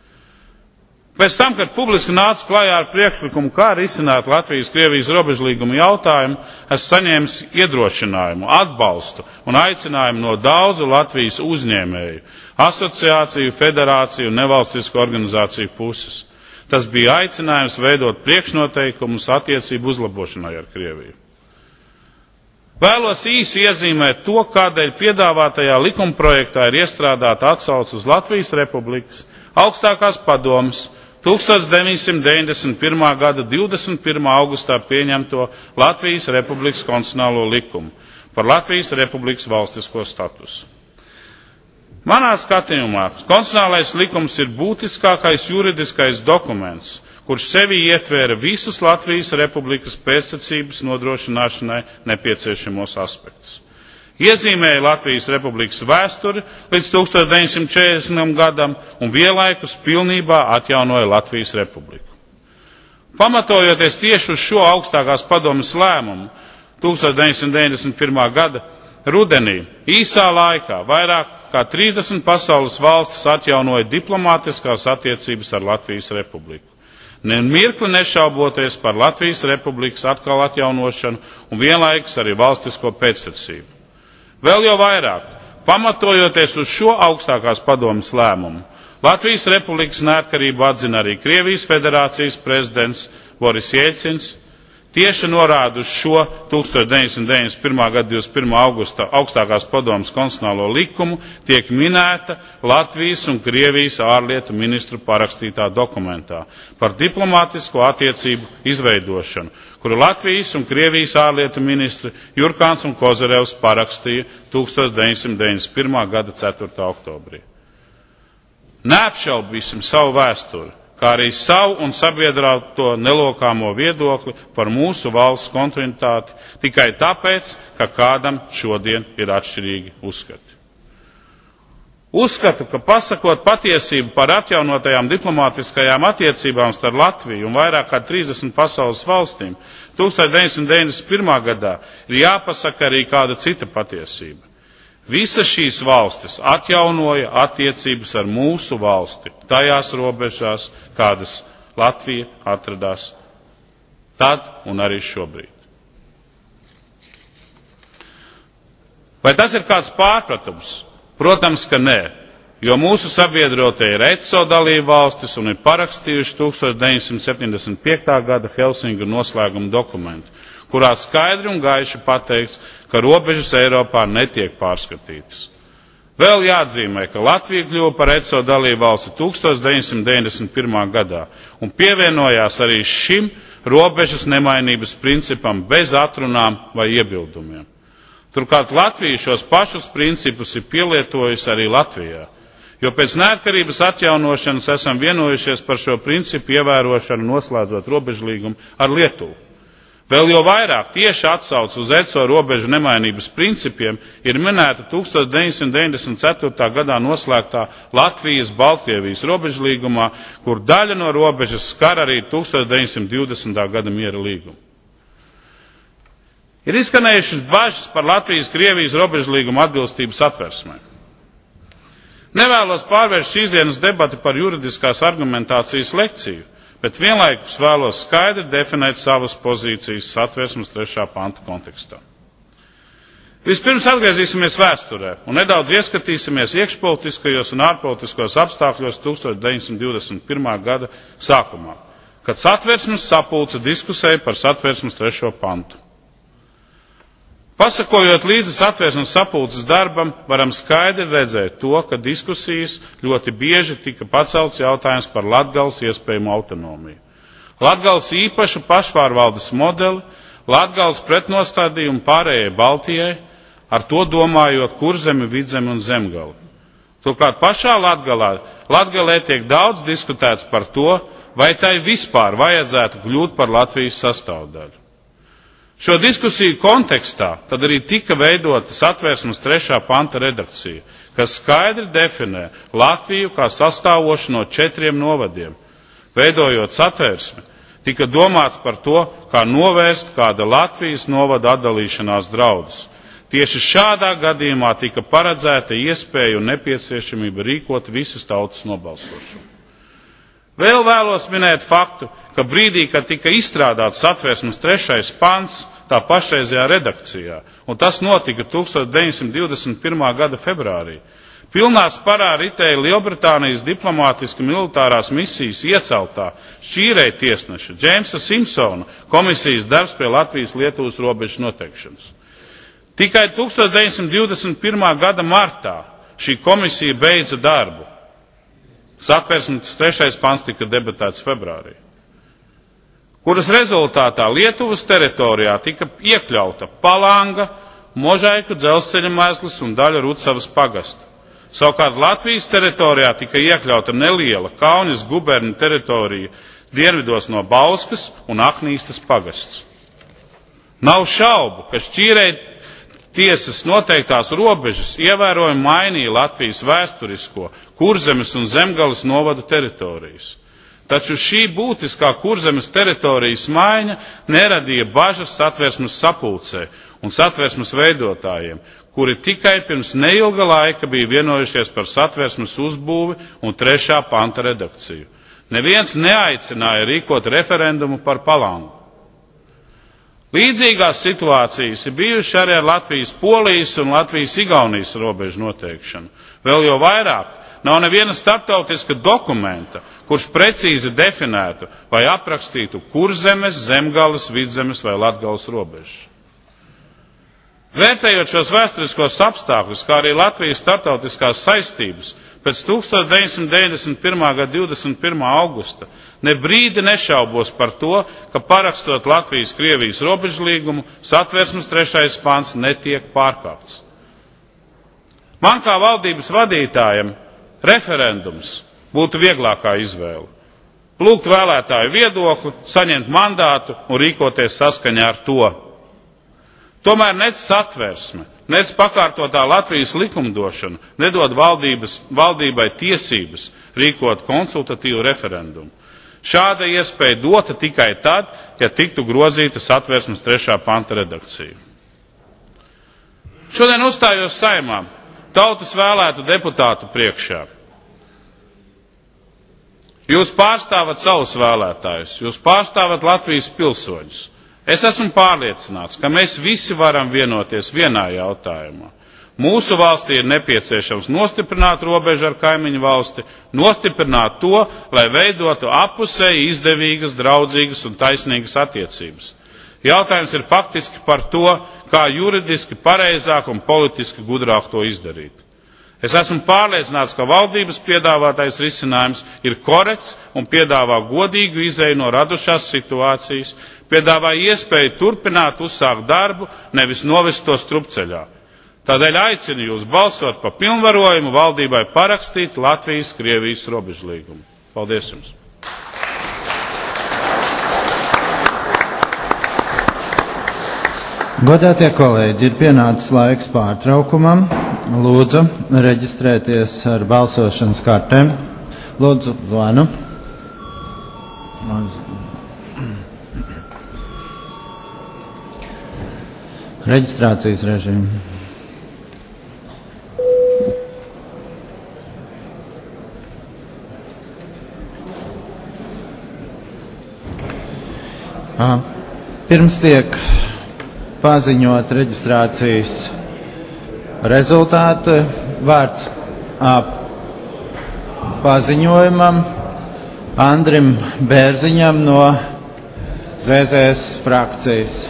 Pēc tam, kad publiski nāca klajā ar priekšlikumu, kā risināt Latvijas-Krievijas robežlīguma jautājumu, es saņēmu iedrošinājumu, atbalstu un aicinājumu no daudzu Latvijas uzņēmēju, asociāciju, federāciju un nevalstisku organizāciju puses. Tas bija aicinājums veidot priekšnoteikumus attiecību uzlabošanai ar Krieviju. Vēlos īsi iezīmēt to, kādēļ piedāvātajā likumprojektā ir iestrādāta atsauce uz Latvijas Republikas augstākās padomes tuksmit deviņsimt deviņdesmit pirmā gada divdesmit pirmā augustā pieņemto Latvijas Republikas konstitucionālo likumu par Latvijas Republikas valstisko statusu. Manā skatījumā konstitucionālais likums ir būtiskākais juridiskais dokuments, kurš sevi ietvēra visus Latvijas Republikas pēctecības nodrošināšanai nepieciešamos aspektus. Iezīmēja Latvijas Republikas vēsturi līdz tuksmit deviņsimt četrdesmitajam gadam un vienlaikus pilnībā atjaunoja Latvijas Republiku. Pamatojoties tieši uz šo augstākās padomes lēmumu, tuksmit deviņsimt deviņdesmit pirmā gada rudenī īsā laikā vairāk kā trīsdesmit pasaules valstis atjaunoja diplomātiskās attiecības ar Latvijas Republiku. Ne mirkli nešauboties par Latvijas Republikas atkal atjaunošanu un vienlaikus arī valstisko pēctecību. Vēl jau vairāk, pamatojoties uz šo augstākās padomes lēmumu, Latvijas Republikas neatkarību atzina arī Krievijas federācijas prezidents Boris Jeļcins. Tieši norāda uz šo tuksmit deviņsimt deviņdesmit pirmā gada divdesmit pirmā augusta augstākās padomes konstitucionālo likumu tiek minēta Latvijas un Krievijas ārlietu ministru parakstītā dokumentā par diplomātisko attiecību izveidošanu, kuru Latvijas un Krievijas ārlietu ministri Jurkāns un Kozarevs parakstīja tuksmit deviņsimt deviņdesmit pirmā gada ceturtā oktobrī. Neapšaubīsim savu vēsturi, kā arī savu un sabiedrāto nelokāmo viedokli par mūsu valsts kontinuitāti tikai tāpēc, ka kādam šodien ir atšķirīgi uzskati. Uzskatu, ka pasakot patiesību par atjaunotajām diplomātiskajām attiecībām starp Latviju un vairāk kā trīsdesmit pasaules valstīm tusenstoš deviņsimt deviņdesmit pirmā gadā ir jāpasaka arī kāda cita patiesība. Visas šīs valstis atjaunoja attiecības ar mūsu valsti tajās robežās, kādas Latvija atradās tad un arī šobrīd. Vai tas ir kāds pārpratums? Protams, ka nē, jo mūsu sabiedrotie ir E C O dalība valstis un ir parakstījuši tusenstoš deviņsimt septiņdesmit piekta gada Helsinku noslēguma dokumentu, kurā skaidri un gaiši pateikts, ka robežas Eiropā netiek pārskatītas. Vēl jāatzīmē, ka Latvija kļuva par E C O dalību valsti tusenstoš deviņsimt deviņdesmit pirmā gadā un pievienojās arī šim robežas nemainības principam bez atrunām vai iebildumiem. Turklāt Latvija šos pašus principus ir pielietojusi arī Latvijā, jo pēc neatkarības atjaunošanas esam vienojušies par šo principu ievērošanu noslēdzot robežlīgumu ar Lietuvu. Vēl jo vairāk tieši atsauc uz E C O robežu nemainības principiem ir minēta tusenstoš deviņsimt deviņdesmit ceturtā gadā noslēgtā Latvijas-Baltkrievijas robežlīgumā, kur daļa no robežas skar arī tusenstoš deviņsimt divdesmitā gada miera līgumu. Ir izskanējušas bažas par Latvijas-Krievijas robežlīguma atbilstību satversmē. Nevēlos pārvērst šīs dienas debati par juridiskās argumentācijas lekciju, bet vienlaikus vēlos skaidri definēt savas pozīcijas satversmes trešā panta kontekstā. Vispirms atgriezīsimies vēsturē un nedaudz ieskatīsimies iekšpolitiskajos un ārpolitiskos apstākļos tusenstoš deviņsimt divdesmit pirmā gada sākumā, kad satversmes sapulce diskusēja par satversmes trešo pantu. Pasakojot līdzi satversmes sapulces darbam, varam skaidri redzēt to, ka diskusijas ļoti bieži tika pacelts jautājums par Latgales iespējamu autonomiju. Latgales īpašu pašvārvaldes modeli, Latgales pretnostādījumu pārējai Baltijai, ar to domājot Kurzemi, Vidzemi un Zemgali. Turklāt pašā Latgalē, Latgalē tiek daudz diskutēts par to, vai tai vispār vajadzētu kļūt par Latvijas sastāvdaļu. Šo diskusiju kontekstā tad arī tika veidota satversmes trešā panta redakcija, kas skaidri definē Latviju kā sastāvošu no četriem novadiem. Veidojot satversmi, tika domāts par to, kā novērst kāda Latvijas novada atdalīšanās draudus. Tieši šādā gadījumā tika paredzēta iespēja un nepieciešamība rīkot visas tautas nobalsošanu. Vēl vēlos minēt faktu, ka brīdī, kad tika izstrādāts satversmes trešais pants, tā pašreizajā redakcijā, un tas notika tusenstoš deviņsimt divdesmit pirmā gada februārī, pilnā sparā ritēja Lielbritānijas diplomātiski militārās misijas ieceltā šķīrēja tiesneša Džeimsa Simpsona komisijas darbs pie Latvijas-Lietuvas robežas noteikšanas. Tikai tusenstoš deviņsimt divdesmit pirmā gada martā šī komisija beidza darbu. Satversmes trešais pants tika debatēts februārī, kuras rezultātā Lietuvas teritorijā tika iekļauta Palanga, Možaiku dzelzceļa mēslis un daļa Rucavas pagasta. Savukārt Latvijas teritorijā tika iekļauta neliela Kaunas guberņa teritorija dienvidos no Bauskas un Aknīstas pagasts. Nav šaubu, ka šķīrēja tiesas noteiktās robežas ievērojami mainīja Latvijas vēsturisko Kurzemes un Zemgales novadu teritorijas. Taču šī būtiskā Kurzemes teritorijas maiņa neradīja bažas satversmes sapulcē un satversmes veidotājiem, kuri tikai pirms neilga laika bija vienojušies par satversmes uzbūvi un trešā panta redakciju. Neviens neaicināja rīkot referendumu par Palangu. Līdzīgās situācijas ir bijušas arī ar Latvijas-Polijas un Latvijas-Igaunijas robežu noteikšanu. Vēl jo vairāk nav neviena starptautiska dokumenta, kurš precīzi definētu vai aprakstītu Kurzemes, Zemgales, Vidzemes vai Latgales robežu. Vērtējot šos vēsturiskos apstākļus, kā arī Latvijas starptautiskās saistības, pēc tusenstoš deviņsimt deviņdesmit pirmā gada divdesmit pirmā augusta ne brīdi nešaubos par to, ka parakstot Latvijas-Krievijas robežlīgumu, satversmes trešais pants netiek pārkāpts. Man kā valdības vadītājam referendums būtu vieglākā izvēle. Lūgt vēlētāju viedokli, saņemt mandātu un rīkoties saskaņā ar to. Tomēr nec satversme, nec pakārtotā Latvijas likumdošana nedod valdības, valdībai tiesības rīkot konsultatīvu referendumu. Šāda iespēja dota tikai tad, ja tiktu grozīta Satversmes trešā panta redakcija. Šodien uzstājos Saeimā, tautas vēlētu deputātu priekšā. Jūs pārstāvat savus vēlētājus, jūs pārstāvat Latvijas pilsoņus. Es esmu pārliecināts, ka mēs visi varam vienoties vienā jautājumā. Mūsu valstī ir nepieciešams nostiprināt robežu ar kaimiņu valsti, nostiprināt to, lai veidotu appusēji izdevīgas, draudzīgas un taisnīgas attiecības. Jautājums ir faktiski par to, kā juridiski pareizāk un politiski gudrāk to izdarīt. Es esmu pārliecināts, ka valdības piedāvātais risinājums ir korekts un piedāvā godīgu izēju no radušās situācijas, piedāvā iespēju turpināt uzsākt darbu, nevis novest to strupceļā. Tādēļ aicinu jūs balsot par pilnvarojumu valdībai parakstīt Latvijas-Krievijas robežlīgumu. Paldies jums! Godātie kolēģi, ir pienācis laiks pārtraukumam. Lūdzu, reģistrēties ar balsošanas kartēm. Lūdzu, zvanu. Reģistrācijas režīmu. Pirms tiek paziņot reģistrācijas rezultātu, vārds paziņojumam Andrim Bērziņam no Z Z S frakcijas.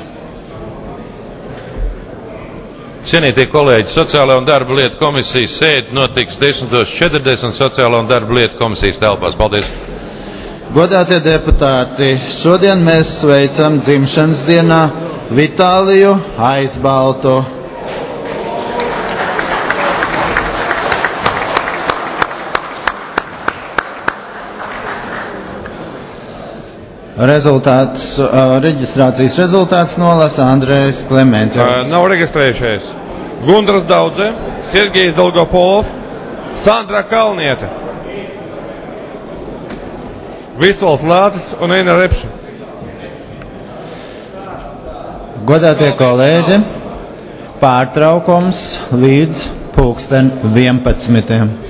Cienītie kolēģi, Sociālā un darba lietu komisijas sēde notiks desmit četrdesmit Sociālā un darba lietu komisijas telpās. Paldies! Godātie deputāti, šodien mēs sveicam dzimšanas dienā Vitāliju Aizbaltu. Rezultāts, reģistrācijas rezultāts nolasa Andrejs Klements. Nav reģistrējušies Gundras Daudze, Sergejs Dolgopolov, Sandra Kalniete, Visvalds Lācis un Eina Repša. Godātie kolēģi, pārtraukums līdz pulksten vienpadsmitiem.